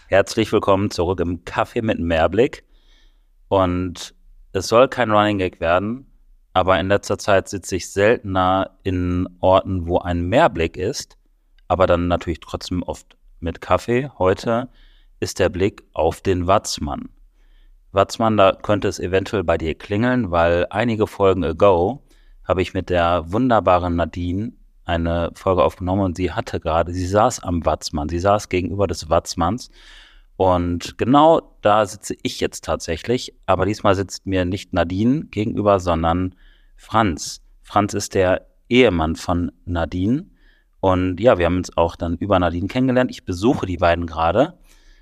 Herzlich willkommen zurück im Kaffee mit Mehrblick. Und es soll kein Running Gag werden, aber in letzter Zeit sitze ich seltener in Orten, wo ein Mehrblick ist, aber dann natürlich trotzdem oft mit Kaffee. Heute ist der Blick auf den Watzmann. Watzmann, da könnte es eventuell bei dir klingeln, weil einige Folgen ago habe ich mit der wunderbaren Nadine eine Folge aufgenommen und sie saß am Watzmann, sie saß gegenüber des Watzmanns und genau da sitze ich jetzt tatsächlich, aber diesmal sitzt mir nicht Nadine gegenüber, sondern Franz. Franz ist der Ehemann von Nadine und ja, wir haben uns auch dann über Nadine kennengelernt. Ich besuche die beiden gerade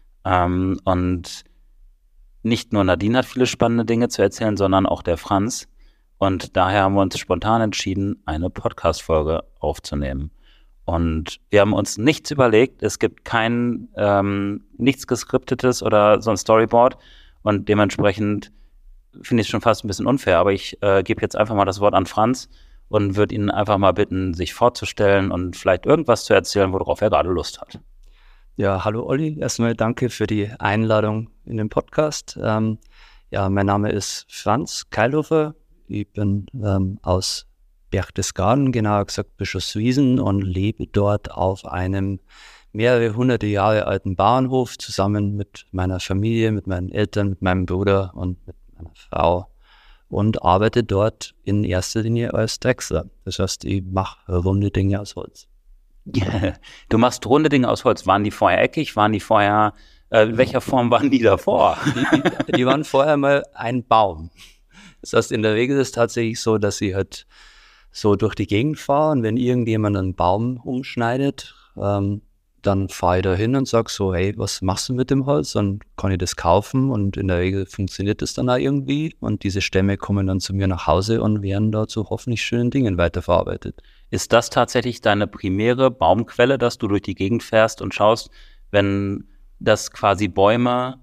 und nicht nur Nadine hat viele spannende Dinge zu erzählen, sondern auch der Franz. Und daher haben wir uns spontan entschieden, eine Podcast-Folge aufzunehmen. Und wir haben uns nichts überlegt. Es gibt nichts Geskriptetes oder so ein Storyboard. Und dementsprechend finde ich es schon fast ein bisschen unfair. Aber ich gebe jetzt einfach mal das Wort an Franz und würde ihn einfach mal bitten, sich vorzustellen und vielleicht irgendwas zu erzählen, worauf er gerade Lust hat. Ja, hallo Olli. Erstmal danke für die Einladung in den Podcast. Mein Name ist Franz Keilhofer. Ich bin aus Berchtesgaden, genauer gesagt Bischofswiesen, und lebe dort auf einem mehrere hunderte Jahre alten Bauernhof zusammen mit meiner Familie, mit meinen Eltern, mit meinem Bruder und mit meiner Frau und arbeite dort in erster Linie als Drechsler. Das heißt, ich mache runde Dinge aus Holz. Du machst runde Dinge aus Holz. Waren die vorher eckig? Waren die vorher, in welcher Form waren die davor? Die waren vorher mal ein Baum. Das heißt, in der Regel ist es tatsächlich so, dass sie halt so durch die Gegend fahren. Wenn irgendjemand einen Baum umschneidet, dann fahre ich da hin und sage so, hey, was machst du mit dem Holz? Dann kann ich das kaufen und in der Regel funktioniert das dann auch irgendwie. Und diese Stämme kommen dann zu mir nach Hause und werden da zu hoffentlich schönen Dingen weiterverarbeitet. Ist das tatsächlich deine primäre Baumquelle, dass du durch die Gegend fährst und schaust, wenn das quasi Bäume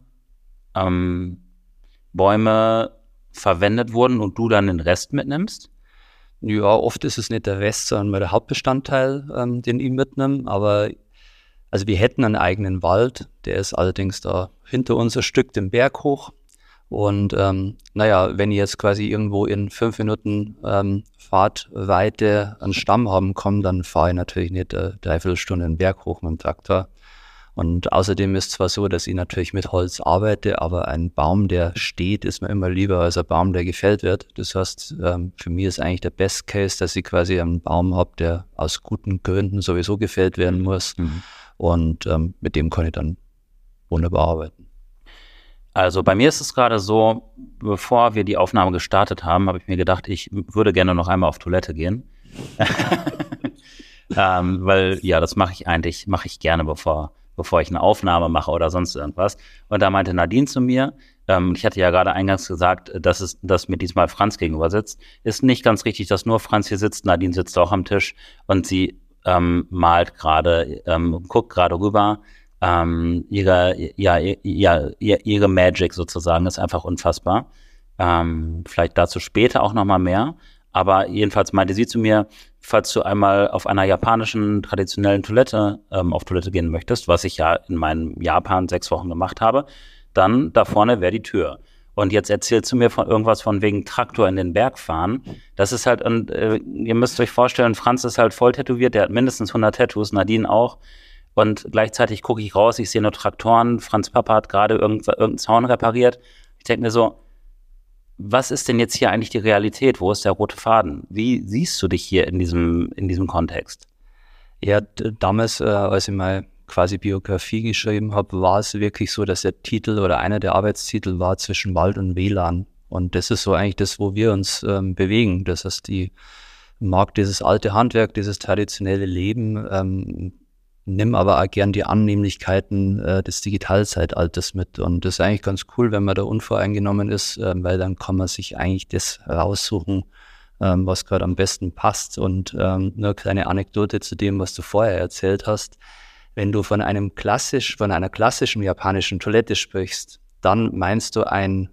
verwendet wurden und du dann den Rest mitnimmst? Ja, oft ist es nicht der Rest, sondern mal der Hauptbestandteil, den ich mitnehme. Aber also wir hätten einen eigenen Wald, der ist allerdings da hinter uns ein Stück den Berg hoch. Und wenn ich jetzt quasi irgendwo in 5 Minuten Fahrtweite einen Stamm haben kann, dann fahre ich natürlich nicht eine Dreiviertelstunde den Berg hoch mit dem Traktor. Und außerdem ist es zwar so, dass ich natürlich mit Holz arbeite, aber ein Baum, der steht, ist mir immer lieber als ein Baum, der gefällt wird. Das heißt, für mich ist eigentlich der Best Case, dass ich quasi einen Baum habe, der aus guten Gründen sowieso gefällt werden muss. Mhm. Und mit dem kann ich dann wunderbar arbeiten. Also bei mir ist es gerade so, bevor wir die Aufnahme gestartet haben, habe ich mir gedacht, ich würde gerne noch einmal auf Toilette gehen. Weil ja, das mache ich gerne, bevor ich eine Aufnahme mache oder sonst irgendwas. Und da meinte Nadine zu mir, ich hatte ja gerade eingangs gesagt, dass mir diesmal Franz gegenüber sitzt. Ist nicht ganz richtig, dass nur Franz hier sitzt. Nadine sitzt auch am Tisch und sie malt gerade, guckt gerade rüber. Ihre Magic sozusagen ist einfach unfassbar. Vielleicht dazu später auch nochmal mehr. Aber jedenfalls meinte sie zu mir, falls du einmal auf einer japanischen traditionellen Toilette auf Toilette gehen möchtest, was ich ja in meinem Japan 6 Wochen gemacht habe, dann da vorne wäre die Tür. Und jetzt erzählst du mir von irgendwas von wegen Traktor in den Berg fahren. Das ist halt, und ihr müsst euch vorstellen, Franz ist halt voll tätowiert, der hat mindestens 100 Tattoos, Nadine auch. Und gleichzeitig gucke ich raus, ich sehe nur Traktoren, Franz Papa hat gerade irgendeinen Zaun repariert. Ich denke mir so, was ist denn jetzt hier eigentlich die Realität? Wo ist der rote Faden? Wie siehst du dich hier in diesem Kontext? Ja, damals, als ich mal quasi Biografie geschrieben habe, war es wirklich so, dass der Titel oder einer der Arbeitstitel war zwischen Wald und WLAN. Und das ist so eigentlich das, wo wir uns bewegen. Das heißt, ich mag dieses alte Handwerk, dieses traditionelle Leben, nimm aber auch gern die Annehmlichkeiten des Digitalzeitalters mit. Und das ist eigentlich ganz cool, wenn man da unvoreingenommen ist, weil dann kann man sich eigentlich das raussuchen, was gerade am besten passt. Und nur eine kleine Anekdote zu dem, was du vorher erzählt hast. Wenn du von einer klassischen japanischen Toilette sprichst, dann meinst du eine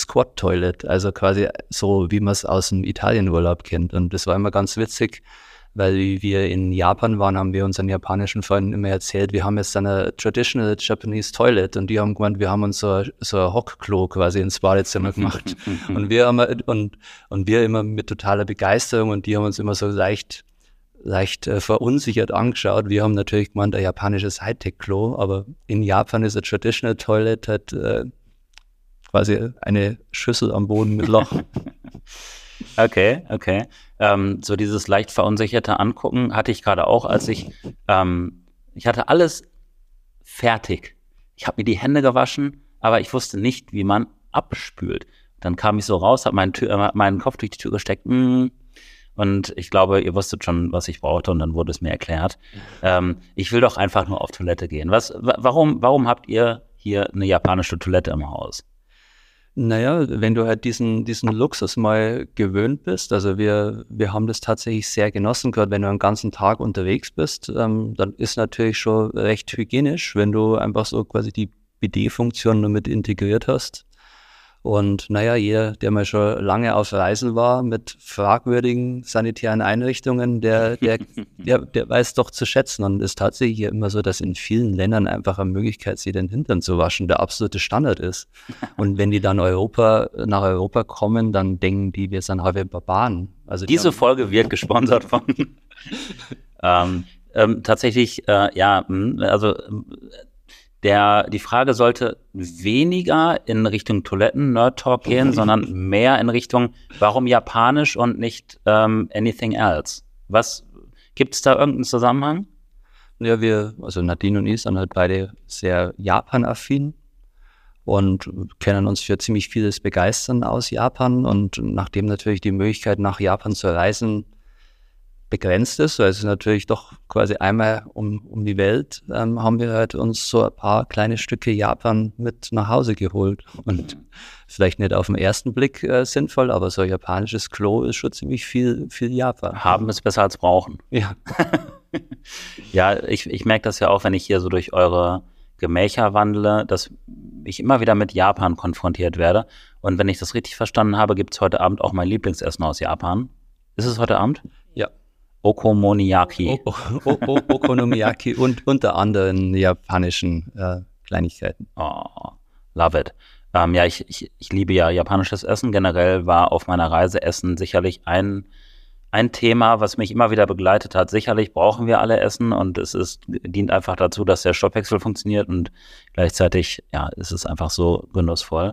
Squat-Toilet, also quasi so, wie man es aus dem Italienurlaub kennt. Und das war immer ganz witzig, weil wie wir in Japan waren, haben wir unseren japanischen Freunden immer erzählt, wir haben jetzt eine Traditional Japanese Toilet und die haben gemeint, wir haben uns so ein Hockklo quasi ins Badezimmer gemacht. Und wir immer mit totaler Begeisterung und die haben uns immer so leicht verunsichert angeschaut. Wir haben natürlich gemeint, ein japanisches Hightech-Klo, aber in Japan ist ein Traditional Toilet halt quasi eine Schüssel am Boden mit Loch. Okay. So dieses leicht verunsicherte Angucken hatte ich gerade auch, als ich hatte alles fertig. Ich habe mir die Hände gewaschen, aber ich wusste nicht, wie man abspült. Dann kam ich so raus, habe meinen Kopf durch die Tür gesteckt, und ich glaube, ihr wusstet schon, was ich brauchte, und dann wurde es mir erklärt. Ich will doch einfach nur auf Toilette gehen. Warum habt ihr hier eine japanische Toilette im Haus? Naja, wenn du halt diesen Luxus mal gewöhnt bist, also wir haben das tatsächlich sehr genossen, gerade wenn du einen ganzen Tag unterwegs bist, dann ist natürlich schon recht hygienisch, wenn du einfach so quasi die BD-Funktion nur mit integriert hast. Und naja, jeder, der mal schon lange auf Reisen war mit fragwürdigen sanitären Einrichtungen, der weiß doch zu schätzen. Und es ist tatsächlich hier immer so, dass in vielen Ländern einfach eine Möglichkeit, sich den Hintern zu waschen, der absolute Standard ist. Und wenn die dann nach Europa kommen, dann denken die, wir sind halbe Barbaren. Also diese Folge wird gesponsert von tatsächlich, die Frage sollte weniger in Richtung Toiletten-Nerd-Talk gehen, sondern mehr in Richtung, warum japanisch und nicht anything else? Gibt es da irgendeinen Zusammenhang? Ja, also Nadine und ich sind halt beide sehr Japan-affin und können uns für ziemlich vieles begeistern aus Japan. Und nachdem natürlich die Möglichkeit, nach Japan zu reisen, begrenzt ist, weil es ist natürlich doch quasi einmal um die Welt, haben wir halt uns so ein paar kleine Stücke Japan mit nach Hause geholt. Und vielleicht nicht auf den ersten Blick sinnvoll, aber so ein japanisches Klo ist schon ziemlich viel Japan. Haben ist besser als brauchen. Ja. Ja, ich merke das ja auch, wenn ich hier so durch eure Gemächer wandle, dass ich immer wieder mit Japan konfrontiert werde. Und wenn ich das richtig verstanden habe, gibt es heute Abend auch mein Lieblingsessen aus Japan. Ist es heute Abend? Ja. Okonomiyaki. Okonomiyaki und unter anderem japanischen Kleinigkeiten. Oh, love it. Ja, ich liebe ja japanisches Essen. Generell war auf meiner Reise Essen sicherlich ein Thema, was mich immer wieder begleitet hat. Sicherlich brauchen wir alle Essen und dient einfach dazu, dass der Stoffwechsel funktioniert und gleichzeitig, ja, ist es einfach so genussvoll.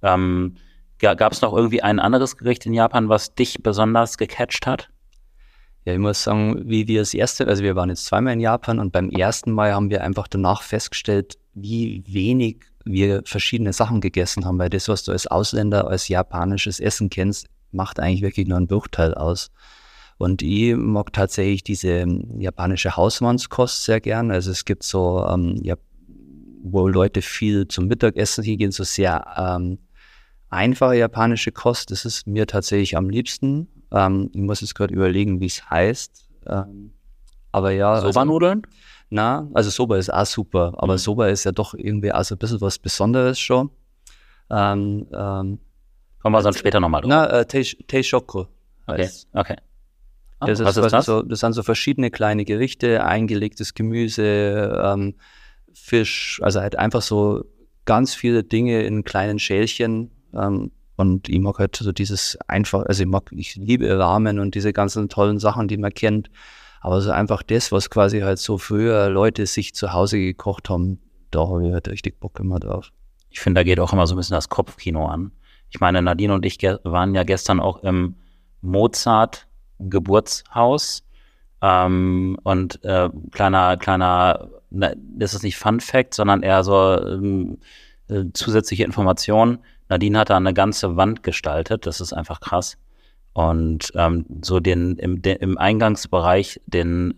Gab es noch irgendwie ein anderes Gericht in Japan, was dich besonders gecatcht hat? Ja, ich muss sagen, also wir waren jetzt zweimal in Japan und beim ersten Mal haben wir einfach danach festgestellt, wie wenig wir verschiedene Sachen gegessen haben, weil das, was du als Ausländer als japanisches Essen kennst, macht eigentlich wirklich nur einen Bruchteil aus. Und ich mag tatsächlich diese japanische Hausmannskost sehr gern. Also es gibt so, wo Leute viel zum Mittagessen hingehen, so sehr einfache japanische Kost. Das ist mir tatsächlich am liebsten. Ich muss jetzt gerade überlegen, wie es heißt. Aber ja. Soba-Nudeln? Also Soba ist auch super, aber Soba ist ja doch irgendwie auch so ein bisschen was Besonderes schon. Kommen wir sonst später nochmal drauf. Teishoku. Okay. Was ist das? Das sind so verschiedene kleine Gerichte, eingelegtes Gemüse, Fisch, also halt einfach so ganz viele Dinge in kleinen Schälchen. Und ich mag halt so dieses einfach, also ich liebe Ramen und diese ganzen tollen Sachen, die man kennt. Aber so einfach das, was quasi halt so früher Leute sich zu Hause gekocht haben, da habe ich halt richtig Bock immer drauf. Ich finde, da geht auch immer so ein bisschen das Kopfkino an. Ich meine, Nadine und ich waren ja gestern auch im Mozart-Geburtshaus. Und kleiner, das ist nicht Fun Fact, sondern eher so zusätzliche Informationen. Nadine hat da eine ganze Wand gestaltet, das ist einfach krass. Und so im Eingangsbereich den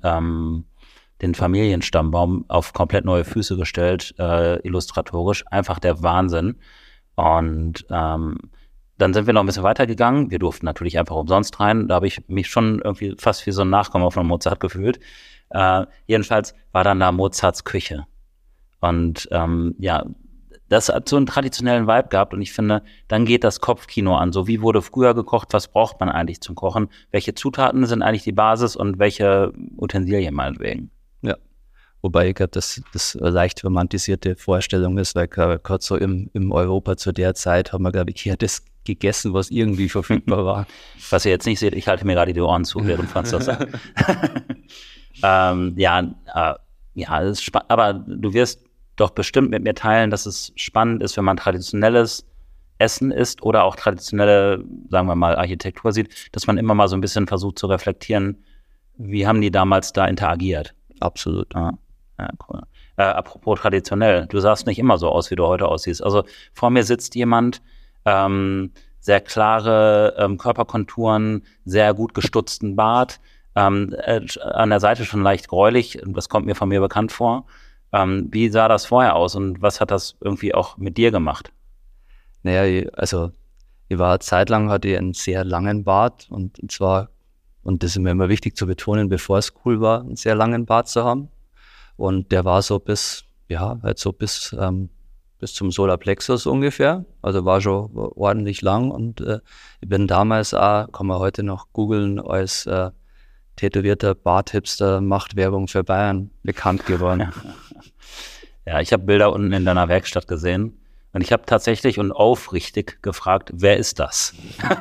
Familienstammbaum auf komplett neue Füße gestellt, illustratorisch, einfach der Wahnsinn. Und dann sind wir noch ein bisschen weitergegangen. Wir durften natürlich einfach umsonst rein. Da habe ich mich schon irgendwie fast wie so ein Nachkommen von Mozart gefühlt. Jedenfalls war dann da Mozarts Küche. Und das hat so einen traditionellen Vibe gehabt und ich finde, dann geht das Kopfkino an. So, wie wurde früher gekocht, was braucht man eigentlich zum Kochen? Welche Zutaten sind eigentlich die Basis und welche Utensilien meinetwegen? Ja. Wobei ich glaube, dass das eine leicht romantisierte Vorstellung ist, weil gerade so im Europa zu der Zeit haben wir, glaube ich, hier das gegessen, was irgendwie verfügbar war. Was ihr jetzt nicht seht, ich halte mir gerade die Ohren zu, während Franz das sagt. Das ist spannend, aber du wirst doch bestimmt mit mir teilen, dass es spannend ist, wenn man traditionelles Essen isst oder auch traditionelle, sagen wir mal, Architektur sieht, dass man immer mal so ein bisschen versucht zu reflektieren, wie haben die damals da interagiert? Absolut. Ja, cool. Apropos traditionell, du sahst nicht immer so aus, wie du heute aussiehst. Also vor mir sitzt jemand, sehr klare Körperkonturen, sehr gut gestutzten Bart, an der Seite schon leicht gräulich, das kommt mir von mir bekannt vor. Wie sah das vorher aus und was hat das irgendwie auch mit dir gemacht? Naja, ich war zeitlang, hatte ich einen sehr langen Bart und zwar, und das ist mir immer wichtig zu betonen, bevor es cool war, einen sehr langen Bart zu haben. Und der war so bis zum Solarplexus ungefähr, also war schon ordentlich lang und ich bin damals auch, kann man heute noch googeln, als tätowierter Barthipster macht Werbung für Bayern bekannt geworden. Ja, ich habe Bilder unten in deiner Werkstatt gesehen und ich habe tatsächlich und aufrichtig gefragt, wer ist das?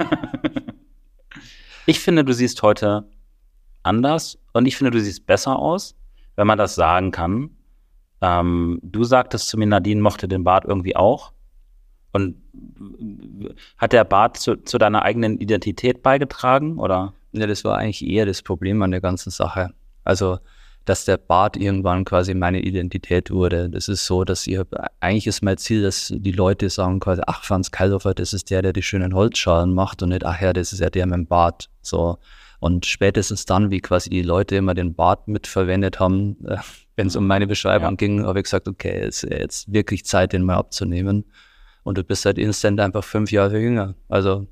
Ich finde, du siehst heute anders und ich finde, du siehst besser aus, wenn man das sagen kann. Du sagtest zu mir, Nadine mochte den Bart irgendwie auch. Und hat der Bart zu deiner eigenen Identität beigetragen, oder? Ja, das war eigentlich eher das Problem an der ganzen Sache. Also, dass der Bart irgendwann quasi meine Identität wurde. Das ist so, dass eigentlich ist mein Ziel, dass die Leute sagen quasi, ach, Franz Keilhofer, das ist der die schönen Holzschalen macht und nicht, ach ja, das ist ja der mit dem Bart. So. Und spätestens dann, wie quasi die Leute immer den Bart mitverwendet haben, wenn es um meine Beschreibung ging, habe ich gesagt, okay, es ist jetzt wirklich Zeit, den mal abzunehmen. Und du bist halt instant einfach 5 Jahre jünger. Also.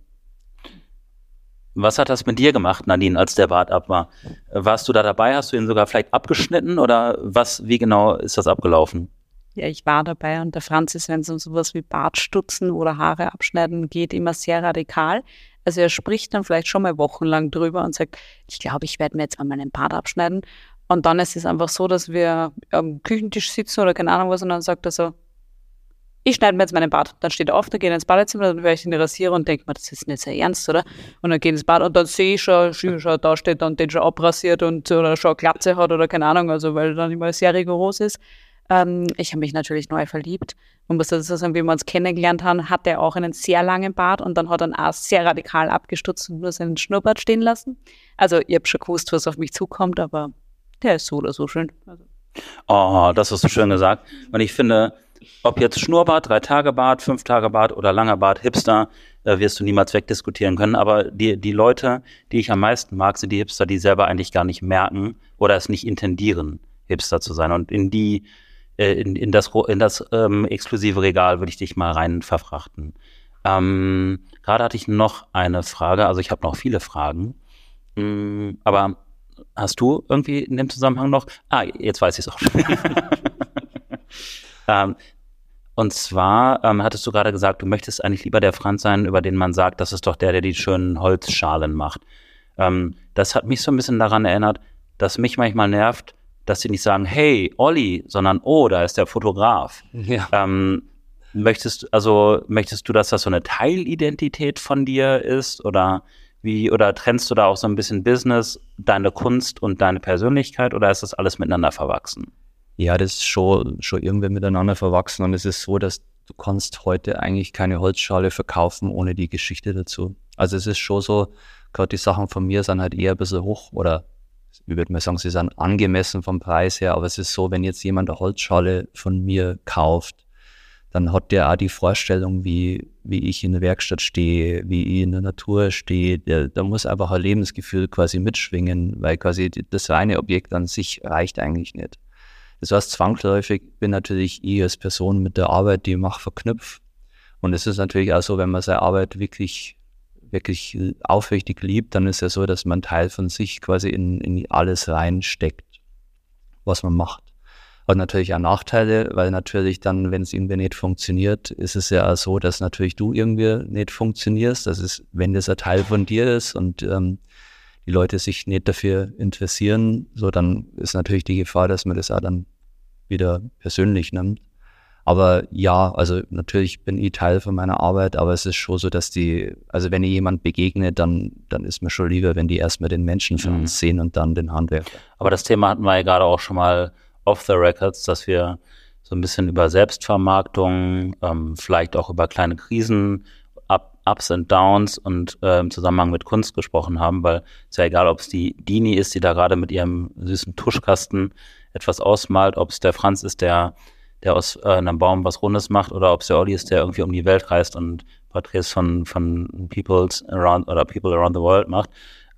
Was hat das mit dir gemacht, Nadine, als der Bart ab war? Warst du da dabei? Hast du ihn sogar vielleicht abgeschnitten oder wie genau ist das abgelaufen? Ja, ich war dabei und der Franz ist, wenn es um sowas wie Bartstutzen oder Haare abschneiden geht, immer sehr radikal. Also er spricht dann vielleicht schon mal wochenlang drüber und sagt, ich glaube, ich werde mir jetzt mal meinen Bart abschneiden. Und dann ist es einfach so, dass wir am Küchentisch sitzen oder keine Ahnung was und dann sagt er so, ich schneide mir jetzt meinen Bart. Dann steht er auf, dann geht er ins Badezimmer, dann höre ich ihn rasieren und denke mir, das ist nicht sehr ernst, oder? Und dann geht er ins Bad und dann sehe ich schon, da steht dann den schon abrasiert oder schon eine Glatze hat oder keine Ahnung, also weil er dann immer sehr rigoros ist. Ich habe mich natürlich neu verliebt. Man muss dazu sagen, wie wir uns kennengelernt haben, hat er auch einen sehr langen Bart und dann hat er ihn auch sehr radikal abgestutzt und nur seinen Schnurrbart stehen lassen. Also ich habe schon gewusst, was auf mich zukommt, aber der ist so oder so schön. Also. Oh, das hast du schön gesagt. Und ich finde, ob jetzt Schnurrbart, 3-Tage-Bart, 5-Tage-Bart oder langer Bart, Hipster, wirst du niemals wegdiskutieren können. Aber die Leute, die ich am meisten mag, sind die Hipster, die selber eigentlich gar nicht merken oder es nicht intendieren, Hipster zu sein. Und in das exklusive Regal würde ich dich mal rein verfrachten. Gerade hatte ich noch eine Frage, also ich habe noch viele Fragen. Aber hast du irgendwie in dem Zusammenhang noch? Jetzt weiß ich es auch schon. Und zwar hattest du gerade gesagt, du möchtest eigentlich lieber der Franz sein, über den man sagt, das ist doch der die schönen Holzschalen macht. Das hat mich so ein bisschen daran erinnert, dass mich manchmal nervt, dass sie nicht sagen, hey, Olli, sondern oh, da ist der Fotograf. Ja. Möchtest du, dass das so eine Teilidentität von dir ist oder trennst du da auch so ein bisschen Business, deine Kunst und deine Persönlichkeit oder ist das alles miteinander verwachsen? Ja, das ist schon irgendwie miteinander verwachsen und es ist so, dass du kannst heute eigentlich keine Holzschale verkaufen ohne die Geschichte dazu. Also es ist schon so, gerade die Sachen von mir sind halt eher ein bisschen hoch oder ich würde mal sagen, sie sind angemessen vom Preis her, aber es ist so, wenn jetzt jemand eine Holzschale von mir kauft, dann hat der auch die Vorstellung, wie ich in der Werkstatt stehe, wie ich in der Natur stehe. Da muss einfach ein Lebensgefühl quasi mitschwingen, weil quasi das reine Objekt an sich reicht eigentlich nicht. Das heißt, zwangsläufig bin natürlich ich als Person mit der Arbeit, die ich mache, verknüpft. Und es ist natürlich auch so, wenn man seine Arbeit wirklich aufrichtig liebt, dann ist ja so, dass man Teil von sich quasi in alles reinsteckt, was man macht. Hat natürlich auch Nachteile, weil natürlich dann, wenn es irgendwie nicht funktioniert, ist es ja auch so, dass natürlich du irgendwie nicht funktionierst. Das ist, wenn das ein Teil von dir ist und die Leute sich nicht dafür interessieren, so dann ist natürlich die Gefahr, dass man das auch dann wieder persönlich nimmt. Aber ja, also natürlich bin ich Teil von meiner Arbeit, aber es ist schon so, dass also wenn ich jemand begegne, dann ist mir schon lieber, wenn die erstmal den Menschen von uns sehen und dann den Handwerker. Aber das Thema hatten wir ja gerade auch schon mal off the records, dass wir so ein bisschen über Selbstvermarktung, vielleicht auch über kleine Krisen, Ups and Downs und im Zusammenhang mit Kunst gesprochen haben, weil es ja egal, ob es die Dini ist, die da gerade mit ihrem süßen Tuschkasten etwas ausmalt, ob es der Franz ist, der aus einem Baum was Rundes macht, oder ob es der Olli ist, der irgendwie um die Welt reist und Porträts von people around the world macht.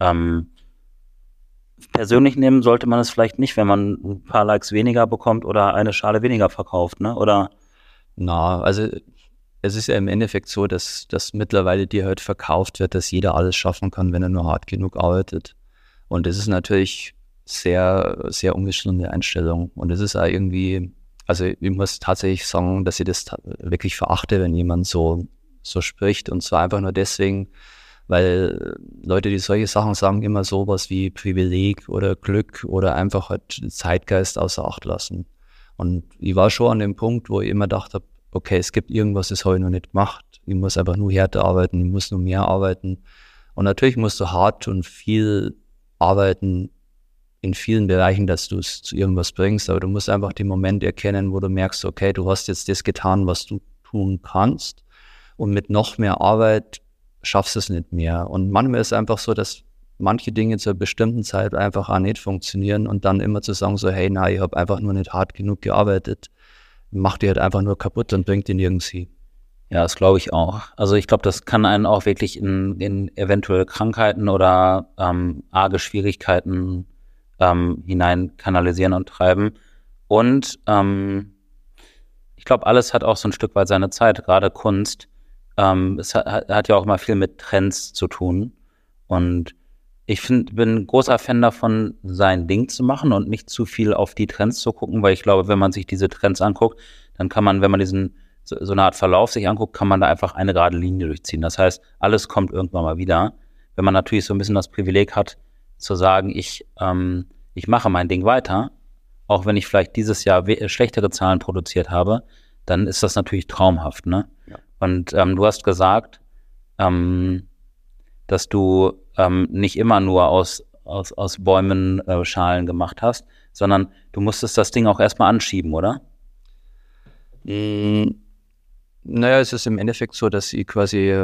Persönlich nehmen sollte man es vielleicht nicht, wenn man ein paar Likes weniger bekommt oder eine Schale weniger verkauft, ne? Oder? Na, also es ist ja im Endeffekt so, dass mittlerweile dir halt verkauft wird, dass jeder alles schaffen kann, wenn er nur hart genug arbeitet. Und das ist natürlich sehr, sehr ungesunde Einstellung. Und es ist auch irgendwie, also ich muss tatsächlich sagen, dass ich das wirklich verachte, wenn jemand so spricht. Und zwar einfach nur deswegen, weil Leute, die solche Sachen sagen, immer sowas wie Privileg oder Glück oder einfach halt Zeitgeist außer Acht lassen. Und ich war schon an dem Punkt, wo ich immer gedacht habe, okay, es gibt irgendwas, das habe ich noch nicht gemacht. Ich muss einfach nur härter arbeiten, ich muss nur mehr arbeiten. Und natürlich musst du hart und viel arbeiten in vielen Bereichen, dass du es zu irgendwas bringst. Aber du musst einfach den Moment erkennen, wo du merkst, okay, du hast jetzt das getan, was du tun kannst. Und mit noch mehr Arbeit schaffst du es nicht mehr. Und manchmal ist es einfach so, dass manche Dinge zu einer bestimmten Zeit einfach auch nicht funktionieren und dann immer zu sagen so, hey, nein, ich habe einfach nur nicht hart genug gearbeitet, macht die halt einfach nur kaputt und bringt die nirgends hin. Ja, das glaube ich auch. Also ich glaube, das kann einen auch wirklich in eventuelle Krankheiten oder arge Schwierigkeiten hinein kanalisieren und treiben. Und ich glaube, alles hat auch so ein Stück weit seine Zeit, gerade Kunst. Es hat ja auch immer viel mit Trends zu tun. Und ich bin ein großer Fan davon, sein Ding zu machen und nicht zu viel auf die Trends zu gucken, weil ich glaube, wenn man sich diese Trends anguckt, dann kann man, wenn man so eine Art Verlauf sich anguckt, kann man da einfach eine gerade Linie durchziehen. Das heißt, alles kommt irgendwann mal wieder. Wenn man natürlich so ein bisschen das Privileg hat, zu sagen, ich mache mein Ding weiter, auch wenn ich vielleicht dieses Jahr schlechtere Zahlen produziert habe, dann ist das natürlich traumhaft, ne? Ja. Und du hast gesagt, dass du nicht immer nur aus Bäumen Schalen gemacht hast, sondern du musstest das Ding auch erstmal anschieben, oder? Naja, es ist im Endeffekt so, dass ich quasi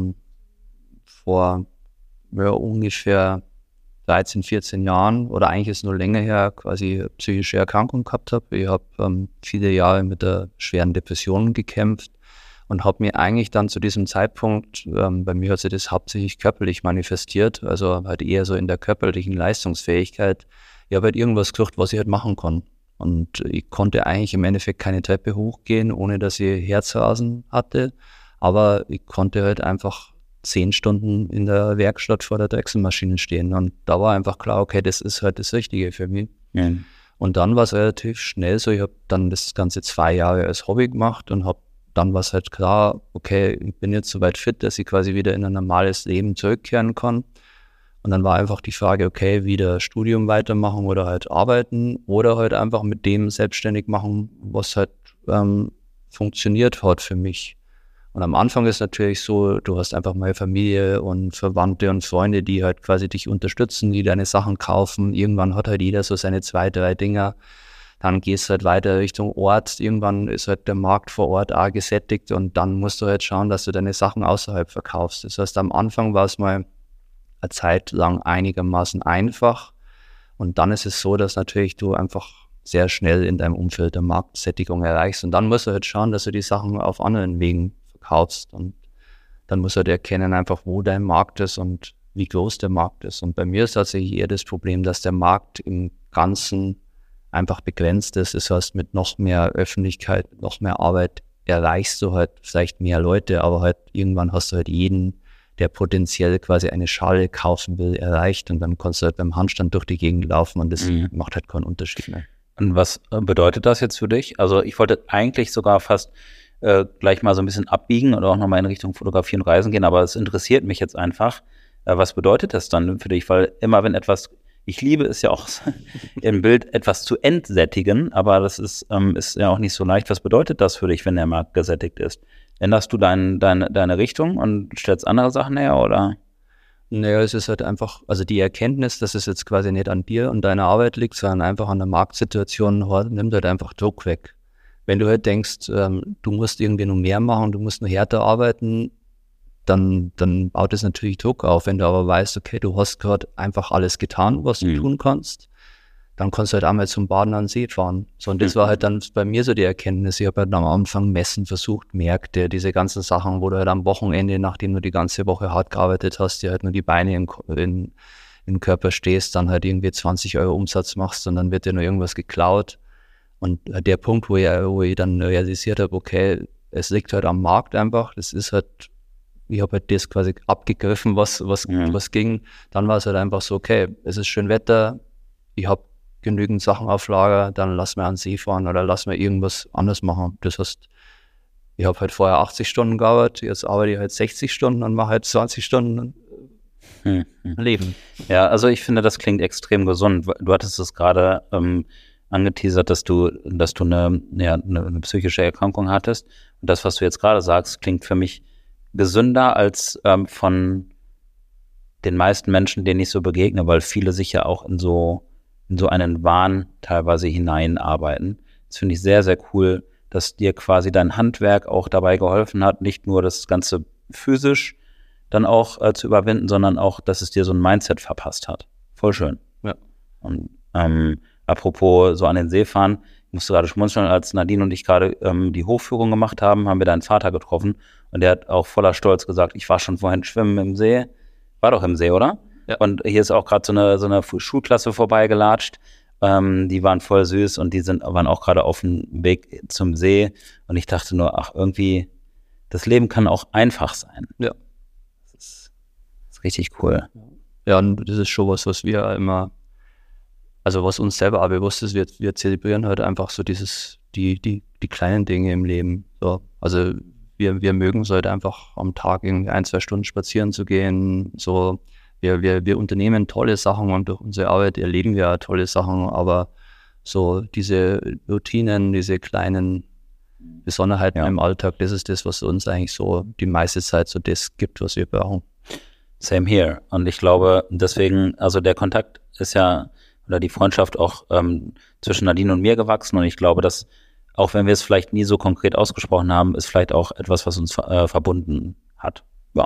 vor ungefähr 13, 14 Jahren oder eigentlich ist es nur länger her, quasi psychische Erkrankung gehabt habe. Ich habe viele Jahre mit der schweren Depression gekämpft und habe mir eigentlich dann zu diesem Zeitpunkt, bei mir hat sich das hauptsächlich körperlich manifestiert, also halt eher so in der körperlichen Leistungsfähigkeit. Ich habe halt irgendwas gesucht, was ich halt machen kann. Und ich konnte eigentlich im Endeffekt keine Treppe hochgehen, ohne dass ich Herzrasen hatte. Aber ich konnte halt einfach 10 Stunden in der Werkstatt vor der Drechselmaschine stehen. Und da war einfach klar, okay, das ist halt das Richtige für mich. Ja. Und dann war es relativ schnell so, ich habe dann das Ganze 2 Jahre als Hobby gemacht und dann war es halt klar, okay, ich bin jetzt soweit fit, dass ich quasi wieder in ein normales Leben zurückkehren kann. Und dann war einfach die Frage, okay, wieder Studium weitermachen oder halt arbeiten oder halt einfach mit dem selbstständig machen, was halt funktioniert hat für mich. Und am Anfang ist natürlich so, du hast einfach mal Familie und Verwandte und Freunde, die halt quasi dich unterstützen, die deine Sachen kaufen. Irgendwann hat halt jeder so seine 2, 3 Dinger. Dann gehst du halt weiter Richtung Ort. Irgendwann ist halt der Markt vor Ort auch gesättigt und dann musst du halt schauen, dass du deine Sachen außerhalb verkaufst. Das heißt, am Anfang war es mal eine Zeit lang einigermaßen einfach und dann ist es so, dass natürlich du einfach sehr schnell in deinem Umfeld der Marktsättigung erreichst und dann musst du halt schauen, dass du die Sachen auf anderen Wegen verkaufst und dann musst du halt erkennen einfach, wo dein Markt ist und wie groß der Markt ist. Und bei mir ist tatsächlich eher das Problem, dass der Markt im Ganzen einfach begrenzt ist. Das heißt, mit noch mehr Öffentlichkeit, mit noch mehr Arbeit erreichst du halt vielleicht mehr Leute, aber halt irgendwann hast du halt jeden, der potenziell quasi eine Schale kaufen will, erreicht und dann kannst du halt beim Handstand durch die Gegend laufen und das macht halt keinen Unterschied mehr. Und was bedeutet das jetzt für dich? Also ich wollte eigentlich sogar fast gleich mal so ein bisschen abbiegen oder auch nochmal in Richtung Fotografie und Reisen gehen, aber es interessiert mich jetzt einfach. Was bedeutet das dann für dich? Weil immer wenn etwas, ich liebe es ja auch im Bild etwas zu entsättigen, aber das ist ja auch nicht so leicht. Was bedeutet das für dich, wenn der Markt gesättigt ist? Änderst du deine Richtung und stellst andere Sachen her, oder? Naja, es ist halt einfach, also die Erkenntnis, dass es jetzt quasi nicht an dir und deiner Arbeit liegt, sondern einfach an der Marktsituation, nimmt halt einfach Druck weg. Wenn du halt denkst, du musst irgendwie noch mehr machen, du musst noch härter arbeiten, dann baut es natürlich Druck auf. Wenn du aber weißt, okay, du hast gerade einfach alles getan, was du tun kannst, dann kannst du halt einmal zum Baden an den See fahren. So, und das war halt dann bei mir so die Erkenntnis. Ich habe halt am Anfang Messen versucht, Märkte, diese ganzen Sachen, wo du halt am Wochenende, nachdem du die ganze Woche hart gearbeitet hast, dir halt nur die Beine in den Körper stehst, dann halt irgendwie 20 Euro Umsatz machst und dann wird dir nur irgendwas geklaut. Und der Punkt, wo ich dann realisiert habe, okay, es liegt halt am Markt einfach, das ist halt, ich habe halt das quasi abgegriffen, was ging. Dann war es halt einfach so, okay, es ist schön Wetter, ich habe genügend Sachen auf Lager, dann lass mir an den See fahren oder lass mir irgendwas anderes machen. Das heißt, ich habe halt vorher 80 Stunden gearbeitet, jetzt arbeite ich halt 60 Stunden und mache halt 20 Stunden Leben. Ja, also ich finde, das klingt extrem gesund. Du hattest es gerade angeteasert, dass du eine psychische Erkrankung hattest. Und das, was du jetzt gerade sagst, klingt für mich gesünder als von den meisten Menschen, denen ich so begegne, weil viele sich ja auch in so einen Wahn teilweise hineinarbeiten. Das finde ich sehr, sehr cool, dass dir quasi dein Handwerk auch dabei geholfen hat, nicht nur das Ganze physisch dann auch zu überwinden, sondern auch, dass es dir so ein Mindset verpasst hat. Voll schön. Ja. Und apropos so an den See fahren, ich musste gerade schmunzeln, als Nadine und ich gerade die Hochführung gemacht haben wir deinen Vater getroffen und der hat auch voller Stolz gesagt, ich war schon vorhin schwimmen im See. War doch im See, oder? Ja. Und hier ist auch gerade so eine Schulklasse vorbeigelatscht. Die waren voll süß und waren auch gerade auf dem Weg zum See. Und ich dachte nur, ach, irgendwie, das Leben kann auch einfach sein. Ja. Das ist richtig cool. Ja, und das ist schon was wir immer, also was uns selber auch bewusst ist, wir zelebrieren halt einfach so die kleinen Dinge im Leben. So. Also wir mögen es halt einfach am Tag irgendwie 1-2 Stunden spazieren zu gehen. So, wir unternehmen tolle Sachen und durch unsere Arbeit erleben wir auch tolle Sachen, aber so diese Routinen, diese kleinen Besonderheiten im Alltag, das ist das, was uns eigentlich so die meiste Zeit so das gibt, was wir brauchen. Same here. Und ich glaube, deswegen, also der Kontakt ist ja, oder die Freundschaft auch zwischen Nadine und mir gewachsen. Und ich glaube, dass, auch wenn wir es vielleicht nie so konkret ausgesprochen haben, ist vielleicht auch etwas, was uns verbunden hat. Ja.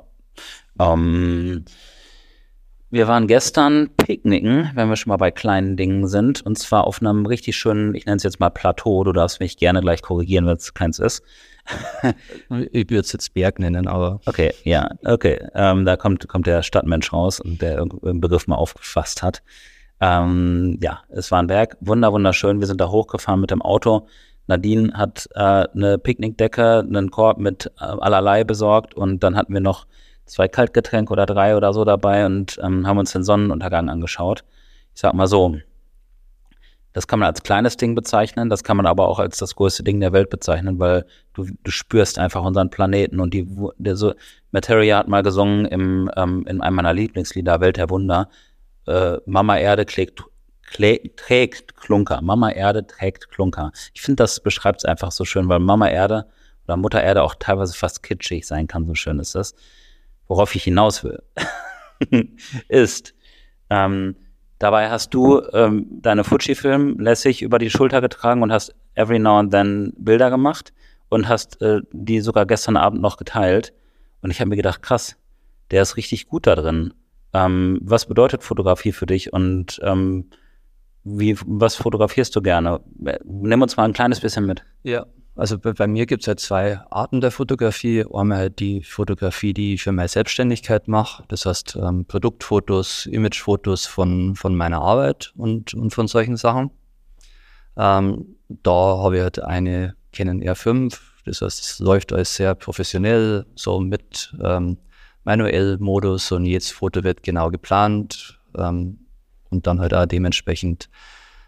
Wir waren gestern picknicken, wenn wir schon mal bei kleinen Dingen sind. Und zwar auf einem richtig schönen, ich nenne es jetzt mal Plateau. Du darfst mich gerne gleich korrigieren, wenn es keins ist. Ich würde es jetzt Berg nennen, aber... Okay, ja, okay. Da kommt der Stadtmensch raus und der irgendeinen Begriff mal aufgefasst hat. Ja, es war ein Berg, wunderschön. Wir sind da hochgefahren mit dem Auto. Nadine hat eine Picknickdecke, einen Korb mit allerlei besorgt und dann hatten wir noch 2 Kaltgetränke oder 3 oder so dabei und haben uns den Sonnenuntergang angeschaut. Ich sag mal so, das kann man als kleines Ding bezeichnen, das kann man aber auch als das größte Ding der Welt bezeichnen, weil du spürst einfach unseren Planeten und Materia hat mal gesungen in einem meiner Lieblingslieder, Welt der Wunder, Mama Erde trägt Klunker. Mama Erde trägt Klunker. Ich finde, das beschreibt es einfach so schön, weil Mama Erde oder Mutter Erde auch teilweise fast kitschig sein kann, so schön ist das. Worauf ich hinaus will, ist, dabei hast du deine Fujifilm lässig über die Schulter getragen und hast every now and then Bilder gemacht und hast die sogar gestern Abend noch geteilt. Und ich habe mir gedacht, krass, der ist richtig gut da drin. Was bedeutet Fotografie für dich und was fotografierst du gerne? Nimm uns mal ein kleines bisschen mit. Ja, also bei mir gibt es halt 2 Arten der Fotografie. Einmal halt die Fotografie, die ich für meine Selbstständigkeit mache. Das heißt Produktfotos, Imagefotos von meiner Arbeit und von solchen Sachen. Da habe ich halt eine Canon R5. Das heißt, es läuft alles sehr professionell, so mit manuell Modus und jedes Foto wird genau geplant und dann halt auch dementsprechend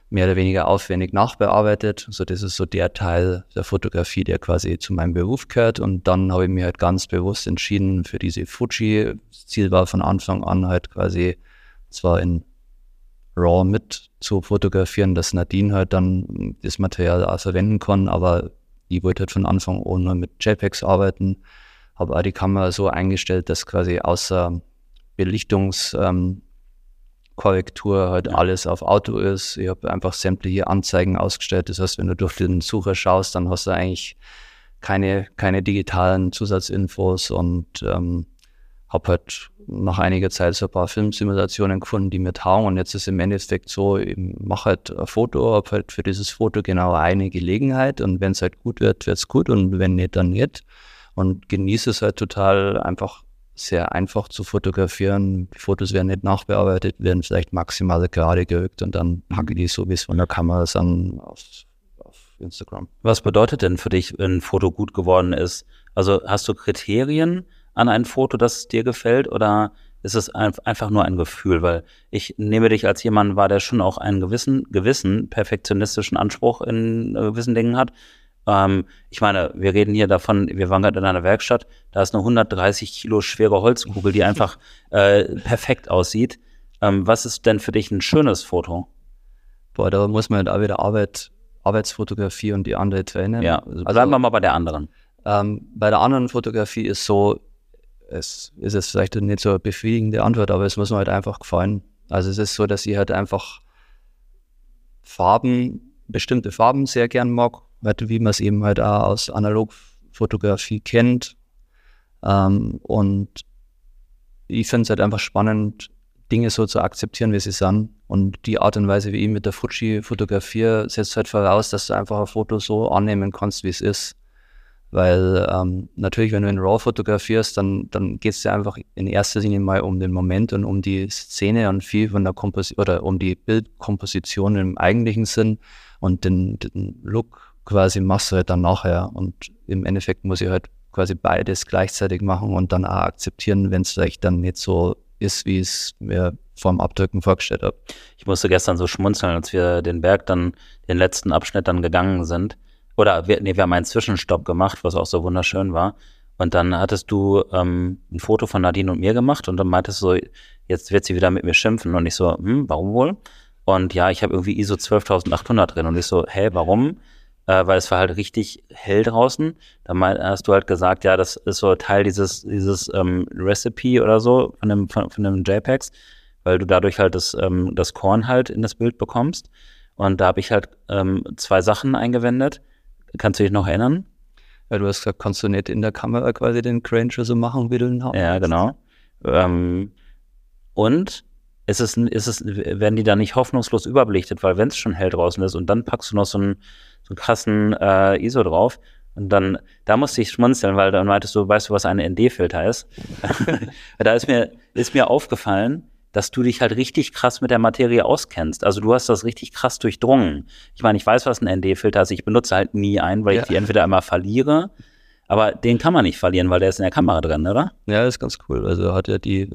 mehr oder weniger aufwendig nachbearbeitet. Also das ist so der Teil der Fotografie, der quasi zu meinem Beruf gehört. Und dann habe ich mich halt ganz bewusst entschieden für diese Fuji. Das Ziel war von Anfang an halt quasi zwar in RAW mit zu fotografieren, dass Nadine halt dann das Material auch verwenden kann, aber ich wollte halt von Anfang an nur mit JPEGs arbeiten, habe auch die Kamera so eingestellt, dass quasi außer Belichtungskorrektur halt alles auf Auto ist. Ich habe einfach sämtliche Anzeigen ausgestellt, das heißt, wenn du durch den Sucher schaust, dann hast du eigentlich keine digitalen Zusatzinfos und habe halt nach einiger Zeit so ein paar Filmsimulationen gefunden, die mir taugen. Und jetzt ist im Endeffekt so, ich mache halt ein Foto, habe halt für dieses Foto genau eine Gelegenheit. Und wenn es halt gut wird, wird es gut. Und wenn nicht, dann nicht. Und genieße es halt total, einfach sehr einfach zu fotografieren. Die Fotos werden nicht nachbearbeitet, werden vielleicht maximal gerade gerückt und dann packe ich die so, wie es von der Kamera ist, dann auf Instagram. Was bedeutet denn für dich, wenn ein Foto gut geworden ist? Also hast du Kriterien an ein Foto, das dir gefällt, oder ist es einfach nur ein Gefühl? Weil ich nehme dich als jemand wahr, der schon auch einen gewissen perfektionistischen Anspruch in gewissen Dingen hat. Ich meine, wir reden hier davon, wir waren gerade in einer Werkstatt, da ist eine 130 Kilo schwere Holzkugel, die einfach perfekt aussieht. Was ist denn für dich ein schönes Foto? Boah, da muss man halt auch wieder Arbeitsfotografie und die andere trennen. Ja, also bleiben wir mal bei der anderen. Bei der anderen Fotografie ist so, es ist jetzt vielleicht nicht so eine befriedigende Antwort, aber es muss mir halt einfach gefallen. Also es ist so, dass ich halt einfach bestimmte Farben sehr gern mag, wie man es eben halt auch aus Analogfotografie kennt. Und ich finde es halt einfach spannend, Dinge so zu akzeptieren, wie sie sind. Und die Art und Weise, wie ich mit der Fuji fotografiere, setzt halt voraus, dass du einfach ein Foto so annehmen kannst, wie es ist. Weil natürlich, wenn du in RAW fotografierst, dann geht es dir einfach in erster Linie mal um den Moment und um die Szene und viel von der oder um die Bildkomposition im eigentlichen Sinn, und den Look quasi machst du halt dann nachher. Und im Endeffekt muss ich halt quasi beides gleichzeitig machen und dann auch akzeptieren, wenn es vielleicht dann nicht so ist, wie es mir vorm Abdrücken vorgestellt habe. Ich musste gestern so schmunzeln, als wir den Berg dann, den letzten Abschnitt dann gegangen sind. Oder wir haben einen Zwischenstopp gemacht, was auch so wunderschön war. Und dann hattest du ein Foto von Nadine und mir gemacht und dann meintest du so, jetzt wird sie wieder mit mir schimpfen. Und ich so, warum wohl? Und ja, ich habe irgendwie ISO 12.800 drin. Und ich so, warum? Weil es war halt richtig hell draußen. Dann hast du halt gesagt, ja, das ist so Teil dieses Recipe oder so von dem JPEGs, weil du dadurch halt das Korn halt in das Bild bekommst. Und da habe ich halt 2 Sachen eingewendet. Kannst du dich noch erinnern? Ja, du hast gesagt, kannst du nicht in der Kamera quasi den Granger so machen, wie du den hast? Ja, genau. Und werden die da nicht hoffnungslos überbelichtet, weil wenn es schon hell draußen ist und dann packst du noch so einen krassen ISO drauf und dann, da musste ich schmunzeln, weil dann meintest du, weißt du, was ein ND-Filter ist? Da ist mir aufgefallen, dass du dich halt richtig krass mit der Materie auskennst. Also du hast das richtig krass durchdrungen. Ich meine, ich weiß, was ein ND-Filter ist. Ich benutze halt nie einen, weil ich die entweder immer verliere, aber den kann man nicht verlieren, weil der ist in der Kamera drin, oder? Ja, das ist ganz cool. Also hat ja die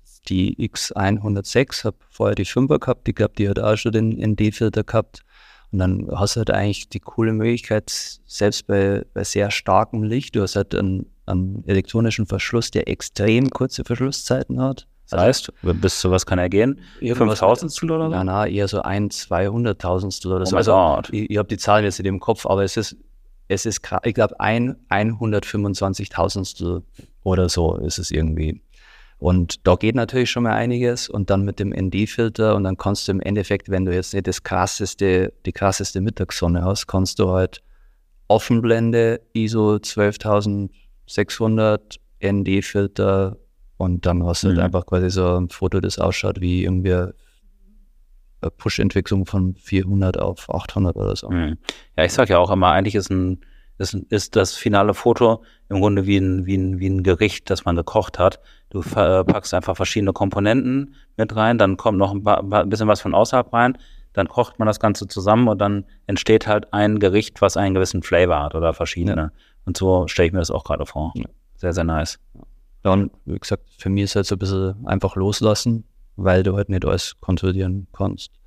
X106, habe vorher die 5er gehabt, die hat auch schon den ND-Filter gehabt. Und dann hast du halt eigentlich die coole Möglichkeit, selbst bei sehr starkem Licht, du hast halt einen elektronischen Verschluss, der extrem kurze Verschlusszeiten hat. Das heißt, bis zu was kann er gehen? 5.000stel oder so? Ja, eher so 200.000stel oder so. Also ich habe die Zahlen jetzt nicht im Kopf, aber es ist, ich glaube, 125.000stel oder so ist es irgendwie. Und da geht natürlich schon mal einiges und dann mit dem ND-Filter und dann kannst du im Endeffekt, wenn du jetzt nicht die krasseste Mittagssonne hast, kannst du halt Offenblende, ISO 12.600, ND-Filter und dann hast du halt einfach quasi so ein Foto, das ausschaut wie irgendwie eine Push-Entwicklung von 400 auf 800 oder so. Ja, ich sag ja auch immer, eigentlich ist das finale Foto im Grunde wie ein Gericht, das man gekocht hat. Du packst einfach verschiedene Komponenten mit rein, dann kommt noch ein bisschen was von außerhalb rein, dann kocht man das Ganze zusammen und dann entsteht halt ein Gericht, was einen gewissen Flavor hat oder verschiedene. Ja. Und so stelle ich mir das auch gerade vor. Ja. Sehr, sehr nice. Dann, wie gesagt, für mich ist halt so ein bisschen einfach loslassen, weil du halt nicht alles kontrollieren kannst.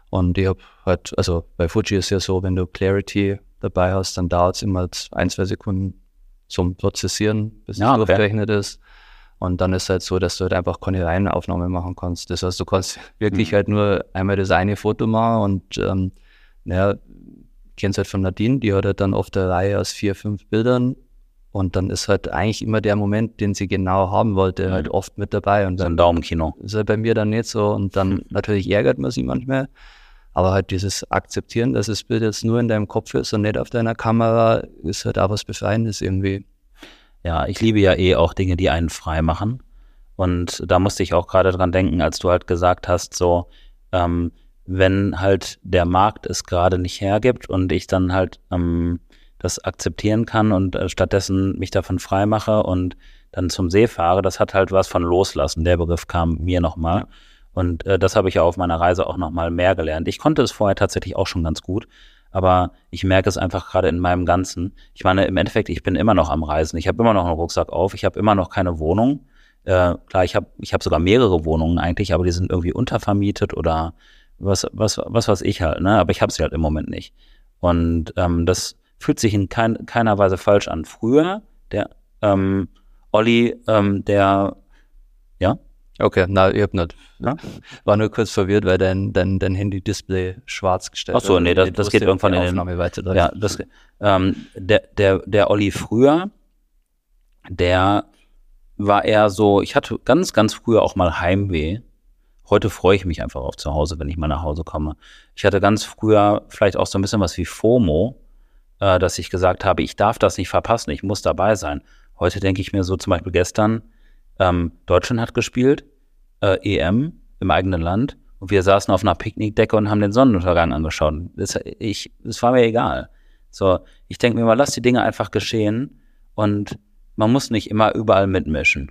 Und ich habe halt, also bei Fuji ist ja so, wenn du Clarity dabei hast, dann dauert es immer 1-2 Sekunden zum Prozessieren, bis es durchgerechnet ist. Und dann ist es halt so, dass du halt einfach keine Reihenaufnahme machen kannst. Das heißt, du kannst wirklich halt nur einmal das eine Foto machen und kennst halt von Nadine, die hat halt dann oft eine Reihe aus 4-5 Bildern und dann ist halt eigentlich immer der Moment, den sie genau haben wollte, halt oft mit dabei. Und so ein Daumenkino. Ist halt bei mir dann nicht so und dann natürlich ärgert man sich manchmal, aber halt dieses Akzeptieren, dass das Bild jetzt nur in deinem Kopf ist und nicht auf deiner Kamera, ist halt auch was Befreiendes irgendwie. Ja, ich liebe ja auch Dinge, die einen frei machen. Und da musste ich auch gerade dran denken, als du halt gesagt hast, so, wenn halt der Markt es gerade nicht hergibt und ich dann halt das akzeptieren kann und stattdessen mich davon frei mache und dann zum See fahre, das hat halt was von Loslassen. Der Begriff kam mir nochmal. Ja. Und das habe ich ja auf meiner Reise auch nochmal mehr gelernt. Ich konnte es vorher tatsächlich auch schon ganz gut. Aber ich merke es einfach gerade in meinem Ganzen. Ich meine, im Endeffekt, ich bin immer noch am Reisen. Ich habe immer noch einen Rucksack auf. Ich habe immer noch keine Wohnung. Klar, ich hab sogar mehrere Wohnungen eigentlich, aber die sind irgendwie untervermietet oder was weiß ich halt. Ne? Aber ich habe sie halt im Moment nicht. Und das fühlt sich in keiner Weise falsch an. Früher, der Olli, ja? Okay, na, ich hab nicht. Ja? War nur kurz verwirrt, weil dein Handy-Display schwarz gestellt ist. Ach so, nee, das geht irgendwann in den Aufnahme weiter. Ja, der Olli früher, der war eher so, ich hatte ganz, ganz früher auch mal Heimweh. Heute freue ich mich einfach auf zu Hause, wenn ich mal nach Hause komme. Ich hatte ganz früher vielleicht auch so ein bisschen was wie FOMO, dass ich gesagt habe, ich darf das nicht verpassen, ich muss dabei sein. Heute denke ich mir so, zum Beispiel gestern, Deutschland hat gespielt, EM im eigenen Land und wir saßen auf einer Picknickdecke und haben den Sonnenuntergang angeschaut. Es war mir egal. So, ich denke mir mal, lass die Dinge einfach geschehen und man muss nicht immer überall mitmischen.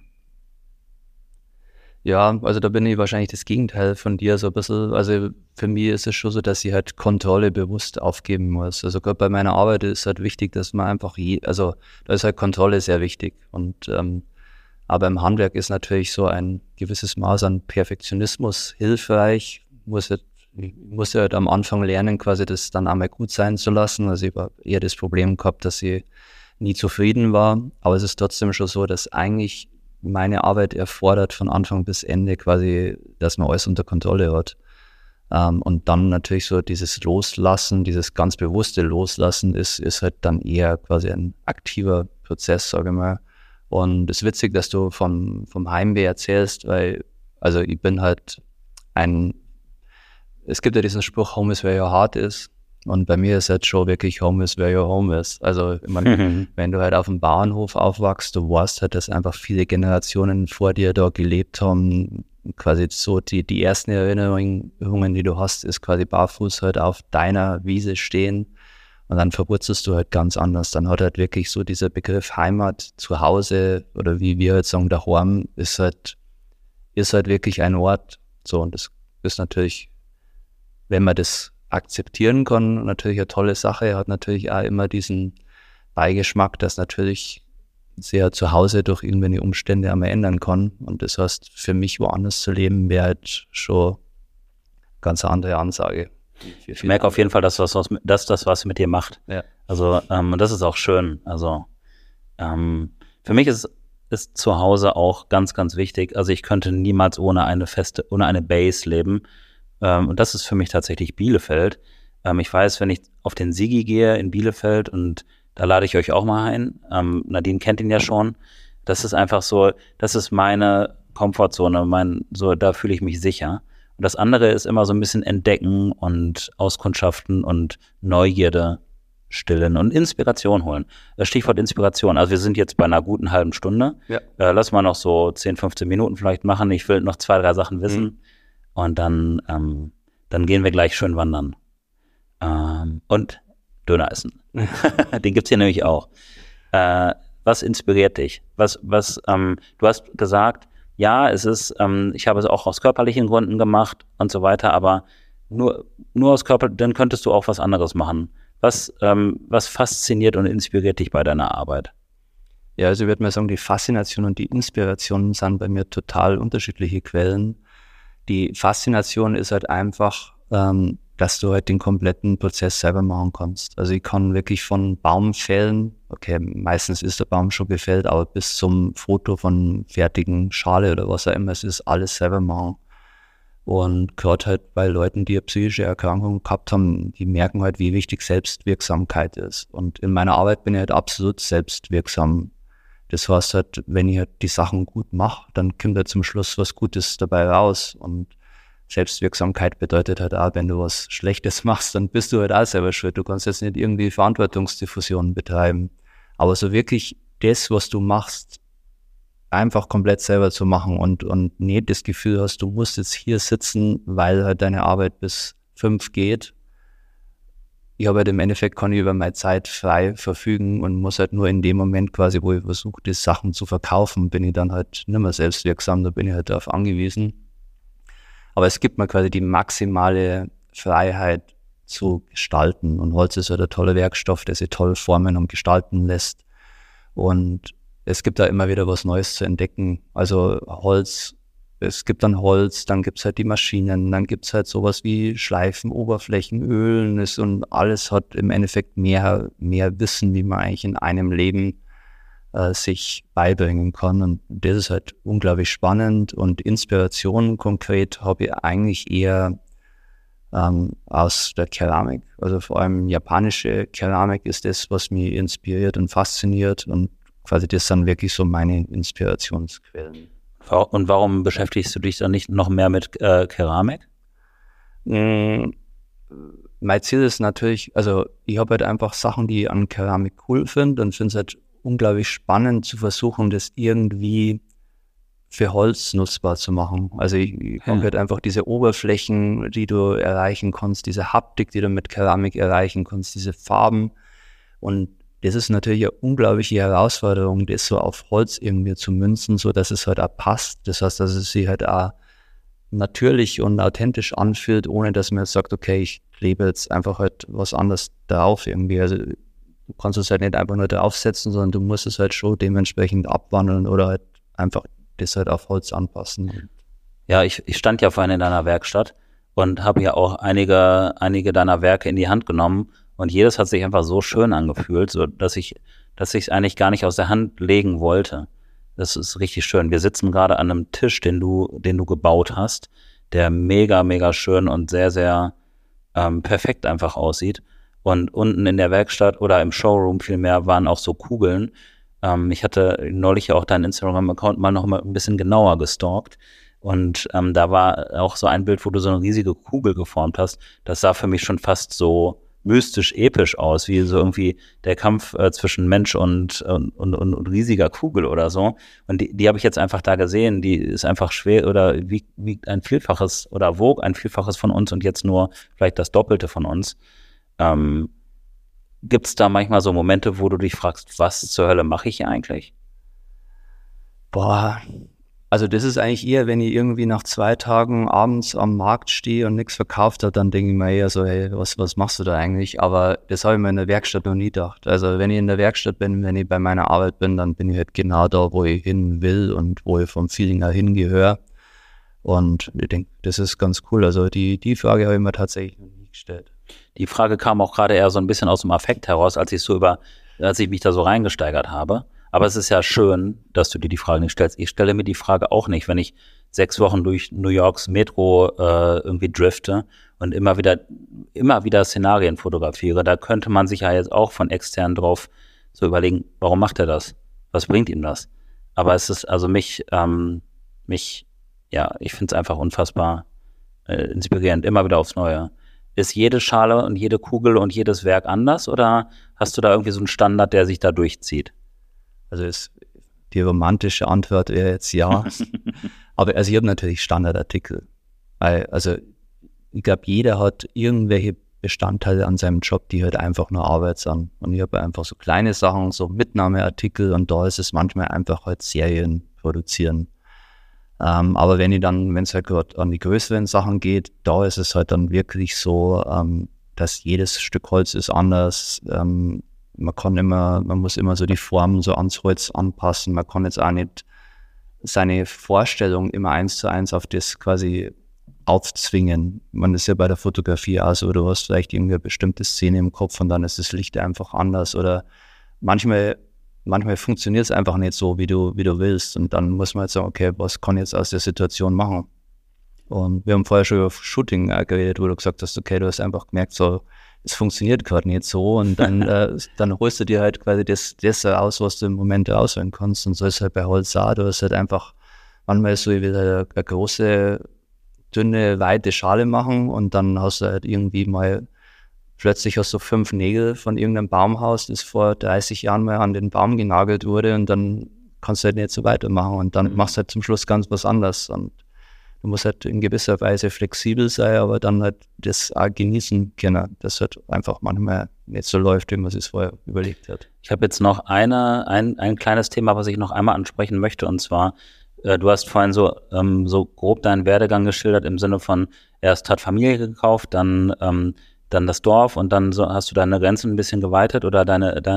Ja, also da bin ich wahrscheinlich das Gegenteil von dir so ein bisschen. Also für mich ist es schon so, dass ich halt Kontrolle bewusst aufgeben muss. Also gerade bei meiner Arbeit ist halt wichtig, dass man einfach, da ist halt Kontrolle sehr wichtig. Und aber im Handwerk ist natürlich so ein gewisses Maß an Perfektionismus hilfreich. Ich muss ja halt am Anfang lernen, quasi das dann einmal gut sein zu lassen. Also ich habe eher das Problem gehabt, dass ich nie zufrieden war. Aber es ist trotzdem schon so, dass eigentlich meine Arbeit erfordert von Anfang bis Ende quasi, dass man alles unter Kontrolle hat. Und dann natürlich so dieses Loslassen, dieses ganz bewusste Loslassen ist halt dann eher quasi ein aktiver Prozess, sage ich mal. Und es ist witzig, dass du vom Heimweh erzählst, weil, also ich bin halt es gibt ja diesen Spruch, Home is where your heart is. Und bei mir ist halt schon wirklich Home is where your home is. Also ich meine, wenn du halt auf dem Bauernhof aufwachst, du weißt halt, dass einfach viele Generationen vor dir da gelebt haben. Quasi so die ersten Erinnerungen, die du hast, ist quasi barfuß halt auf deiner Wiese stehen. Und dann verwurzelst du halt ganz anders. Dann hat halt wirklich so dieser Begriff Heimat, Zuhause oder wie wir halt sagen, daheim, ist halt wirklich ein Ort. So, und das ist natürlich, wenn man das akzeptieren kann, natürlich eine tolle Sache. Hat natürlich auch immer diesen Beigeschmack, dass natürlich sehr zu Hause durch irgendwelche Umstände einmal ändern kann. Und das heißt, für mich woanders zu leben, wäre halt schon ganz eine andere Ansage. Ich merke auf jeden Fall, dass das was mit dir macht. Ja. Also, und das ist auch schön. Also, für mich ist zu Hause auch ganz, ganz wichtig. Also, ich könnte niemals ohne eine Base leben. Und das ist für mich tatsächlich Bielefeld. Ich weiß, wenn ich auf den Sigi gehe in Bielefeld und da lade ich euch auch mal ein. Nadine kennt ihn ja schon. Das ist einfach so, das ist meine Komfortzone, da fühle ich mich sicher. Und das andere ist immer so ein bisschen entdecken und auskundschaften und Neugierde stillen und Inspiration holen. Stichwort Inspiration. Also wir sind jetzt bei einer guten halben Stunde. Ja. Lass mal noch so 10, 15 Minuten vielleicht machen. Ich will noch 2, 3 Sachen wissen. Und dann gehen wir gleich schön wandern. Und Döner essen. Den gibt's hier nämlich auch. Was inspiriert dich? Du hast gesagt, ja, es ist, ich habe es auch aus körperlichen Gründen gemacht und so weiter, aber nur aus dann könntest du auch was anderes machen. Was fasziniert und inspiriert dich bei deiner Arbeit? Ja, also ich würde mal sagen, die Faszination und die Inspiration sind bei mir total unterschiedliche Quellen. Die Faszination ist halt einfach, dass du halt den kompletten Prozess selber machen kannst. Also ich kann wirklich von Baum fällen, okay, meistens ist der Baum schon gefällt, aber bis zum Foto von fertigen Schale oder was auch immer es ist, alles selber machen. Und gerade halt bei Leuten, die eine psychische Erkrankung gehabt haben, die merken halt, wie wichtig Selbstwirksamkeit ist. Und in meiner Arbeit bin ich halt absolut selbstwirksam. Das heißt halt, wenn ich halt die Sachen gut mache, dann kommt halt zum Schluss was Gutes dabei raus. Und Selbstwirksamkeit bedeutet halt auch, wenn du was Schlechtes machst, dann bist du halt auch selber schuld. Du kannst jetzt nicht irgendwie Verantwortungsdiffusion betreiben. Aber so wirklich das, was du machst, einfach komplett selber zu machen und nicht das Gefühl hast, du musst jetzt hier sitzen, weil halt deine Arbeit bis 5 geht. Ich habe halt im Endeffekt, kann ich über meine Zeit frei verfügen und muss halt nur in dem Moment quasi, wo ich versuche, die Sachen zu verkaufen, bin ich dann halt nicht mehr selbstwirksam, da bin ich halt darauf angewiesen. Aber es gibt mir quasi die maximale Freiheit zu gestalten. Und Holz ist halt ein toller Werkstoff, der sich toll formen und gestalten lässt. Und es gibt da immer wieder was Neues zu entdecken. Also Holz, es gibt dann Holz, dann gibt's halt die Maschinen, dann gibt's halt sowas wie Schleifen, Oberflächen, Ölen und alles hat im Endeffekt mehr Wissen, wie man eigentlich in einem Leben sich beibringen kann. Und das ist halt unglaublich spannend und Inspiration konkret habe ich eigentlich eher aus der Keramik. Also vor allem japanische Keramik ist das, was mich inspiriert und fasziniert und quasi das sind wirklich so meine Inspirationsquellen. Und warum beschäftigst du dich dann nicht noch mehr mit Keramik? Mein Ziel ist natürlich, also ich habe halt einfach Sachen, die ich an Keramik cool finde und finde es halt unglaublich spannend zu versuchen, das irgendwie für Holz nutzbar zu machen. Also ich komme halt einfach diese Oberflächen, die du erreichen kannst, diese Haptik, die du mit Keramik erreichen kannst, diese Farben. Und das ist natürlich eine unglaubliche Herausforderung, das so auf Holz irgendwie zu münzen, so dass es halt auch passt. Das heißt, dass es sich halt auch natürlich und authentisch anfühlt, ohne dass man jetzt sagt, okay, ich klebe jetzt einfach halt was anderes drauf irgendwie. Also du kannst es halt nicht einfach nur draufsetzen, sondern du musst es halt schon dementsprechend abwandeln oder halt einfach das halt auf Holz anpassen. Ja, ich stand ja vorhin in deiner Werkstatt und habe ja auch einige deiner Werke in die Hand genommen und jedes hat sich einfach so schön angefühlt, so dass ich es eigentlich gar nicht aus der Hand legen wollte. Das ist richtig schön. Wir sitzen gerade an einem Tisch, den du gebaut hast, der mega, mega schön und sehr, sehr perfekt einfach aussieht. Und unten in der Werkstatt oder im Showroom vielmehr waren auch so Kugeln. Ich hatte neulich ja auch deinen Instagram-Account mal noch mal ein bisschen genauer gestalkt. Und da war auch so ein Bild, wo du so eine riesige Kugel geformt hast. Das sah für mich schon fast so mystisch episch aus, wie so irgendwie der Kampf zwischen Mensch und riesiger Kugel oder so. Und die habe ich jetzt einfach da gesehen. Die ist einfach schwer oder wiegt ein Vielfaches oder wog ein Vielfaches von uns und jetzt nur vielleicht das Doppelte von uns. Gibt es da manchmal so Momente, wo du dich fragst, was zur Hölle mache ich hier eigentlich? Boah, also das ist eigentlich eher, wenn ich irgendwie nach 2 Tagen abends am Markt stehe und nichts verkauft habe, dann denke ich mir eher so, hey, was machst du da eigentlich? Aber das habe ich mir in der Werkstatt noch nie gedacht. Also wenn ich in der Werkstatt bin, wenn ich bei meiner Arbeit bin, dann bin ich halt genau da, wo ich hin will und wo ich vom Feeling her hingehöre. Und ich denke, das ist ganz cool. Also die Frage habe ich mir tatsächlich noch nie gestellt. Die Frage kam auch gerade eher so ein bisschen aus dem Affekt heraus, als ich mich da so reingesteigert habe. Aber es ist ja schön, dass du dir die Frage nicht stellst. Ich stelle mir die Frage auch nicht, wenn ich 6 Wochen durch New Yorks Metro irgendwie drifte und immer wieder Szenarien fotografiere. Da könnte man sich ja jetzt auch von extern drauf so überlegen, warum macht er das? Was bringt ihm das? Aber es ist also ich finde es einfach unfassbar inspirierend, immer wieder aufs Neue. Ist jede Schale und jede Kugel und jedes Werk anders oder hast du da irgendwie so einen Standard, der sich da durchzieht? Also die romantische Antwort wäre jetzt ja. Aber also ich habe natürlich Standardartikel. Also ich glaube, jeder hat irgendwelche Bestandteile an seinem Job, die halt einfach nur Arbeit sind. Und ich habe einfach so kleine Sachen, so Mitnahmeartikel und da ist es manchmal einfach halt Serien produzieren. Aber wenn es halt gerade an die größeren Sachen geht, da ist es halt dann wirklich so, dass jedes Stück Holz ist anders. Man muss immer so die Formen so ans Holz anpassen. Man kann jetzt auch nicht seine Vorstellung immer 1:1 auf das quasi aufzwingen. Man ist ja bei der Fotografie auch so, du hast vielleicht irgendwie eine bestimmte Szene im Kopf und dann ist das Licht einfach anders oder manchmal funktioniert es einfach nicht so, wie du willst und dann muss man jetzt sagen, okay, was kann ich jetzt aus der Situation machen? Und wir haben vorher schon über Shooting geredet, wo du gesagt hast, okay, du hast einfach gemerkt, so, es funktioniert gerade nicht so und dann, dann holst du dir halt quasi das aus, was du im Moment auswählen kannst und so ist halt bei Holz auch, du hast halt einfach manchmal so wieder eine große, dünne, weite Schale machen und dann hast du halt irgendwie mal, plötzlich hast du 5 Nägel von irgendeinem Baumhaus, das vor 30 Jahren mal an den Baum genagelt wurde und dann kannst du halt nicht so weitermachen und dann machst du halt zum Schluss ganz was anderes und du musst halt in gewisser Weise flexibel sein, aber dann halt das auch genießen können, dass halt einfach manchmal nicht so läuft, wie man sich vorher überlegt hat. Ich habe jetzt noch ein kleines Thema, was ich noch einmal ansprechen möchte und zwar du hast vorhin so grob deinen Werdegang geschildert im Sinne von, erst hat Familie gekauft, dann das Dorf und dann so hast du deine Grenzen ein bisschen geweitet oder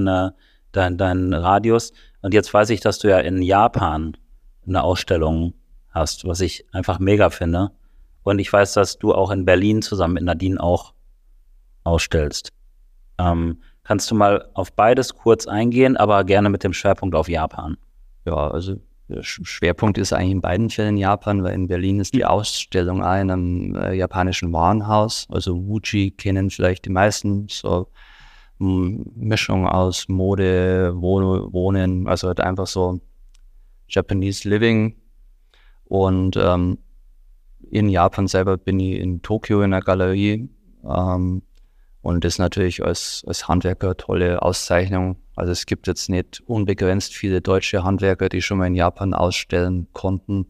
deinen Radius. Und jetzt weiß ich, dass du ja in Japan eine Ausstellung hast, was ich einfach mega finde. Und ich weiß, dass du auch in Berlin zusammen mit Nadine auch ausstellst. Kannst du mal auf beides kurz eingehen, aber gerne mit dem Schwerpunkt auf Japan? Ja, also der Schwerpunkt ist eigentlich in beiden Fällen Japan, weil in Berlin ist die Ausstellung auch in einem japanischen Warenhaus. Also Wuji kennen vielleicht die meisten, so Mischung aus Mode, Wohnen, also halt einfach so Japanese Living. Und in Japan selber bin ich in Tokio in der Galerie und das natürlich als Handwerker tolle Auszeichnung. Also es gibt jetzt nicht unbegrenzt viele deutsche Handwerker, die schon mal in Japan ausstellen konnten.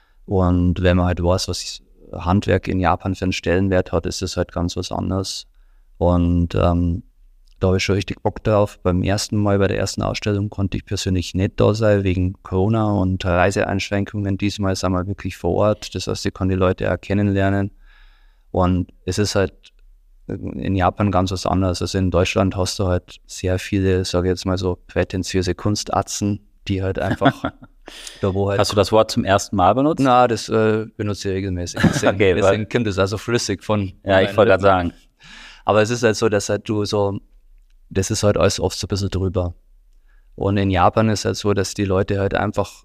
Und wenn man halt weiß, was Handwerk in Japan für einen Stellenwert hat, ist das halt ganz was anderes. Und da habe ich schon richtig Bock drauf. Beim ersten Mal bei der ersten Ausstellung konnte ich persönlich nicht da sein, wegen Corona und Reiseeinschränkungen. Diesmal sind wir wirklich vor Ort. Das heißt, ich kann die Leute auch kennenlernen. Und es ist halt in Japan ganz was anderes. Also in Deutschland hast du halt sehr viele, sage ich jetzt mal so, prätentiöse Kunstatzen, die halt einfach da wo halt. Hast du das Wort zum ersten Mal benutzt? Na, das benutze ich regelmäßig. Deswegen kommt es also flüssig von. Ja, ich wollte gerade sagen. Aber es ist halt so, dass halt das ist halt alles oft so ein bisschen drüber. Und in Japan ist halt so, dass die Leute halt einfach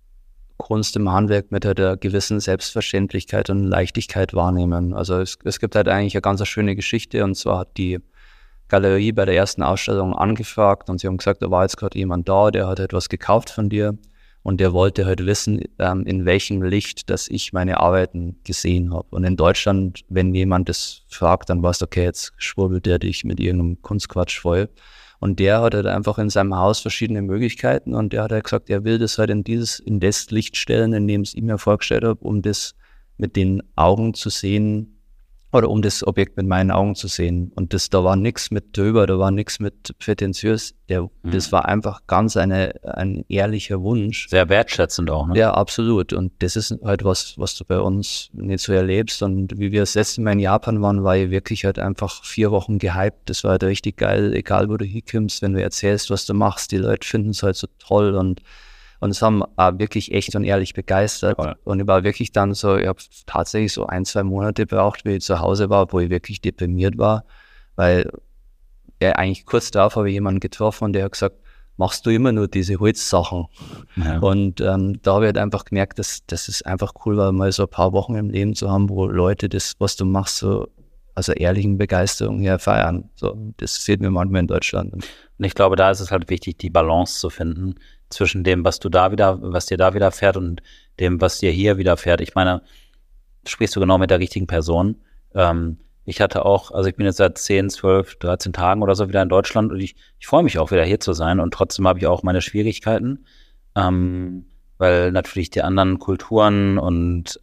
Kunst im Handwerk mit halt einer gewissen Selbstverständlichkeit und Leichtigkeit wahrnehmen. Also es gibt halt eigentlich eine ganz schöne Geschichte und zwar hat die Galerie bei der ersten Ausstellung angefragt und sie haben gesagt, da war jetzt gerade jemand da, der hat etwas gekauft von dir und der wollte halt wissen, in welchem Licht, dass ich meine Arbeiten gesehen habe. Und in Deutschland, wenn jemand das fragt, dann weißt du, okay, jetzt schwurbelt der dich mit irgendeinem Kunstquatsch voll. Und der hat halt einfach in seinem Haus verschiedene Möglichkeiten und der hat halt gesagt, er will das halt in das Licht stellen, in dem es ihm ja vorgestellt habe, um das mit den Augen zu sehen oder um das Objekt mit meinen Augen zu sehen. Und da war nichts mit drüber, da war nichts mit prätentiös. Das war einfach ganz ein ehrlicher Wunsch. Sehr wertschätzend auch, ne? Ja, absolut. Und das ist halt was du bei uns nicht so erlebst. Und wie wir das letzte Mal in Japan waren, war ich wirklich halt einfach 4 Wochen gehypt. Das war halt richtig geil, egal wo du hinkommst, wenn du erzählst, was du machst. Die Leute finden es halt so toll und es haben auch wirklich echt und ehrlich begeistert. Cool. Und ich war wirklich dann so, ich habe tatsächlich so 1-2 Monate braucht, wie ich zu Hause war, wo ich wirklich deprimiert war, weil eigentlich kurz darauf habe ich jemanden getroffen und der hat gesagt, machst du immer nur diese Holzsachen? Ja. Und da habe ich halt einfach gemerkt, dass es einfach cool war, mal so ein paar Wochen im Leben zu haben, wo Leute das, was du machst, so also ehrlichen Begeisterung her feiern. So, das fehlt mir manchmal in Deutschland. Und ich glaube, da ist es halt wichtig, die Balance zu finden zwischen dem, was dir da widerfährt und dem, was dir hier widerfährt. Ich meine, sprichst du genau mit der richtigen Person. Ich hatte auch, also ich bin jetzt seit 10, 12, 13 Tagen oder so wieder in Deutschland und ich freue mich auch wieder hier zu sein und trotzdem habe ich auch meine Schwierigkeiten, weil natürlich die anderen Kulturen und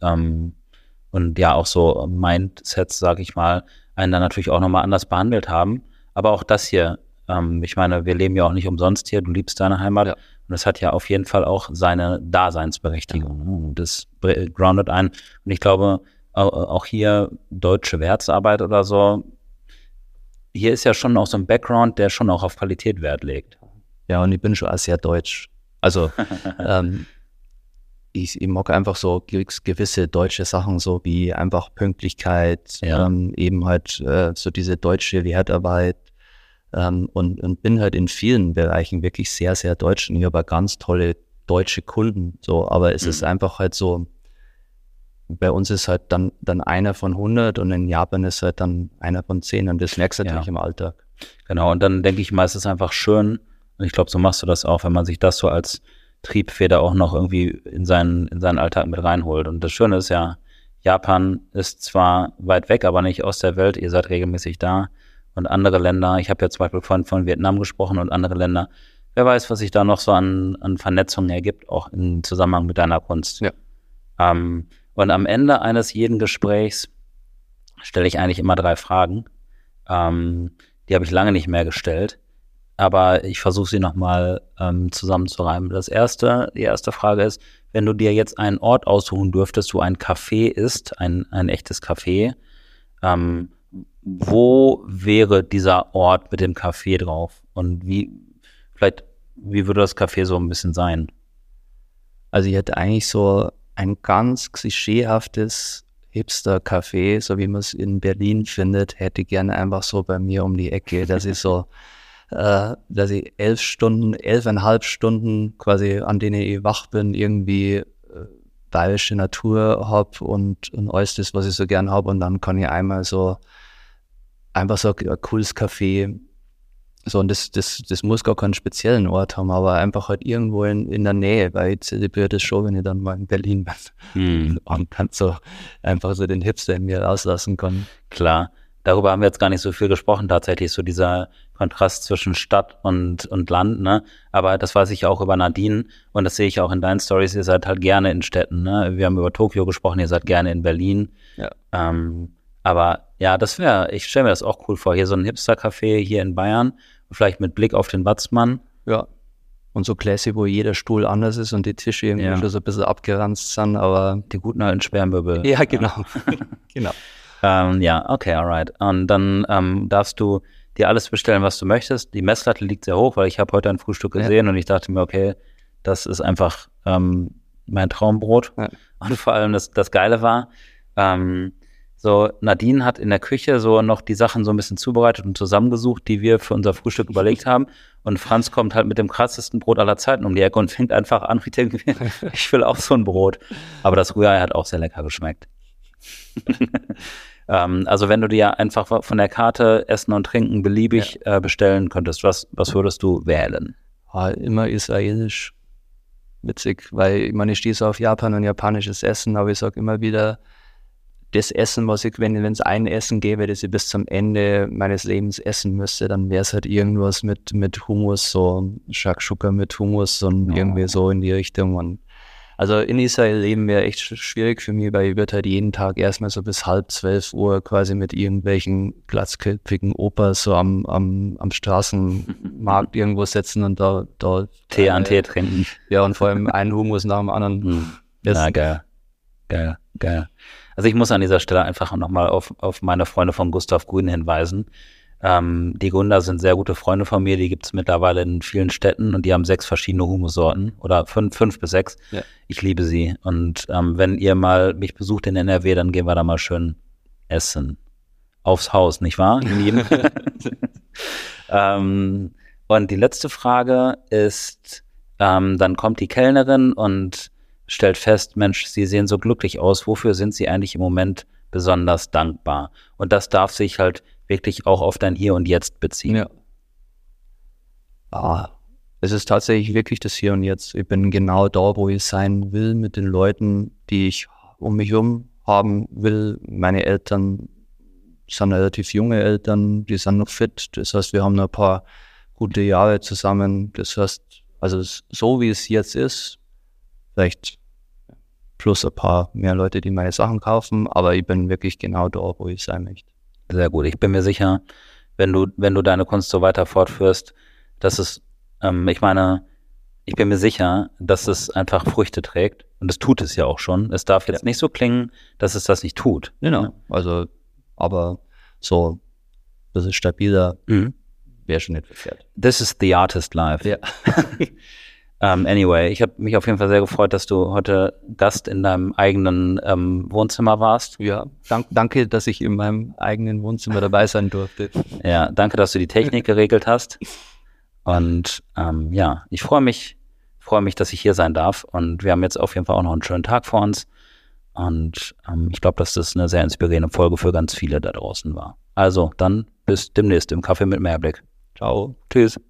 ja auch so Mindsets, sag ich mal, einen dann natürlich auch nochmal anders behandelt haben. Aber auch das hier, ich meine, wir leben ja auch nicht umsonst hier, du liebst deine Heimat. Ja. Und es hat ja auf jeden Fall auch seine Daseinsberechtigung. Ja. Das groundet ein. Und ich glaube, auch hier deutsche Werksarbeit oder so, hier ist ja schon auch so ein Background, der schon auch auf Qualität Wert legt. Ja, und ich bin schon auch sehr deutsch. Also ich mag einfach so gewisse deutsche Sachen, so wie einfach Pünktlichkeit, eben halt so diese deutsche Wertarbeit und bin halt in vielen Bereichen wirklich sehr, sehr deutsch. Und ich habe ganz tolle deutsche Kunden, so, aber es ist einfach halt so, bei uns ist halt dann einer von 100 und in Japan ist halt dann einer von 10 und das merkst du natürlich im Alltag. Genau, und dann denke ich mal, es ist einfach schön, und ich glaube, so machst du das auch, wenn man sich das so als Triebfeder auch noch irgendwie in seinen Alltag mit reinholt. Und das Schöne ist ja, Japan ist zwar weit weg, aber nicht aus der Welt, ihr seid regelmäßig da. Und andere Länder, ich habe ja zum Beispiel von Vietnam gesprochen und andere Länder, wer weiß, was sich da noch so an Vernetzungen ergibt, auch im Zusammenhang mit deiner Kunst. Ja. Und am Ende eines jeden Gesprächs stelle ich eigentlich immer 3 Fragen. Die habe ich lange nicht mehr gestellt, aber ich versuche sie nochmal zusammenzureimen. Die erste Frage ist, wenn du dir jetzt einen Ort aussuchen dürftest, wo ein Café ist, ein echtes Café, wo wäre dieser Ort mit dem Café drauf? Und wie würde das Café so ein bisschen sein? Also ich hätte eigentlich so ein ganz klischeehaftes Hipster-Café, so wie man es in Berlin findet, hätte ich gerne einfach so bei mir um die Ecke, dass ich so, dass ich 11,5 Stunden quasi, an denen ich wach bin, irgendwie bayerische Natur habe und alles das, was ich so gern habe, und dann kann ich einmal so einfach so ein cooles Café, so, und das muss gar keinen speziellen Ort haben, aber einfach halt irgendwo in der Nähe, weil ich zelebriere das schon, wenn ich dann mal in Berlin bin und dann so einfach so den Hipster in mir rauslassen kann. Klar, darüber haben wir jetzt gar nicht so viel gesprochen, tatsächlich so dieser Kontrast zwischen Stadt und Land, ne? Aber das weiß ich auch über Nadine und das sehe ich auch in deinen Stories, ihr seid halt gerne in Städten, ne? Wir haben über Tokio gesprochen, ihr seid gerne in Berlin. Ja. Aber ja, ich stelle mir das auch cool vor, hier so ein Hipster-Café hier in Bayern, vielleicht mit Blick auf den Watzmann. Ja. Und so classy, wo jeder Stuhl anders ist und die Tische irgendwie schon so ein bisschen abgeranzt sind, aber die guten alten Sperrmöbel. Ja, genau. Genau. Ja, okay, alright. Und dann darfst du dir alles bestellen, was du möchtest. Die Messlatte liegt sehr hoch, weil ich habe heute ein Frühstück gesehen und ich dachte mir, okay, das ist einfach mein Traumbrot. Ja. Und vor allem das Geile war, so, Nadine hat in der Küche so noch die Sachen so ein bisschen zubereitet und zusammengesucht, die wir für unser Frühstück überlegt haben. Und Franz kommt halt mit dem krassesten Brot aller Zeiten um die Ecke und fängt einfach an, ich denke, ich will auch so ein Brot. Aber das Rührei hat auch sehr lecker geschmeckt. Also wenn du dir einfach von der Karte Essen und Trinken beliebig bestellen könntest, was würdest du wählen? Ja, immer israelisch. Witzig, weil ich meine, ich stehe so auf Japan und japanisches Essen, aber ich sage immer wieder, das Essen, was ich, wenn es ein Essen gäbe, das ich bis zum Ende meines Lebens essen müsste, dann wäre es halt irgendwas mit Hummus, so Shakshuka mit Hummus und irgendwie so in die Richtung. Und also in Israel leben wäre echt schwierig für mich, weil ich würde halt jeden Tag erstmal so bis 11:30 quasi mit irgendwelchen glatzköpfigen Opas so am Straßenmarkt irgendwo sitzen und da Tee an Tee trinken. Ja, und vor allem einen Hummus nach dem anderen. Ja, geil. Also ich muss an dieser Stelle einfach nochmal auf meine Freunde von Gustav Grün hinweisen. Die Gründer sind sehr gute Freunde von mir, die gibt es mittlerweile in vielen Städten und die haben 6 verschiedene Humussorten oder 5 bis 6. Ja. Ich liebe sie. Und wenn ihr mal mich besucht in NRW, dann gehen wir da mal schön essen. Aufs Haus, nicht wahr? Und die letzte Frage ist, dann kommt die Kellnerin und stellt fest, Mensch, Sie sehen so glücklich aus, wofür sind Sie eigentlich im Moment besonders dankbar? Und das darf sich halt wirklich auch auf dein Hier und Jetzt beziehen. Ja. Es ist tatsächlich wirklich das Hier und Jetzt. Ich bin genau da, wo ich sein will, mit den Leuten, die ich um mich herum haben will. Meine Eltern sind relativ junge Eltern, die sind noch fit. Das heißt, wir haben noch ein paar gute Jahre zusammen. Das heißt, also so wie es jetzt ist, vielleicht plus ein paar mehr Leute, die meine Sachen kaufen, aber ich bin wirklich genau da, wo ich sein möchte. Sehr gut. Ich bin mir sicher, wenn du deine Kunst so weiter fortführst, dass es, ich bin mir sicher, dass es einfach Früchte trägt und es tut es ja auch schon. Es darf jetzt nicht so klingen, dass es das nicht tut. Genau. Also, aber so, das ist stabiler, wäre schon nicht verkehrt. This is the artist life. Ja. Anyway, ich habe mich auf jeden Fall sehr gefreut, dass du heute Gast in deinem eigenen Wohnzimmer warst. Ja, danke, dass ich in meinem eigenen Wohnzimmer dabei sein durfte. Ja, danke, dass du die Technik geregelt hast. Und ja, ich freue mich, dass ich hier sein darf. Und wir haben jetzt auf jeden Fall auch noch einen schönen Tag vor uns. Und ich glaube, dass das eine sehr inspirierende Folge für ganz viele da draußen war. Also dann bis demnächst im Kaffee mit Mehrblick. Ciao. Tschüss.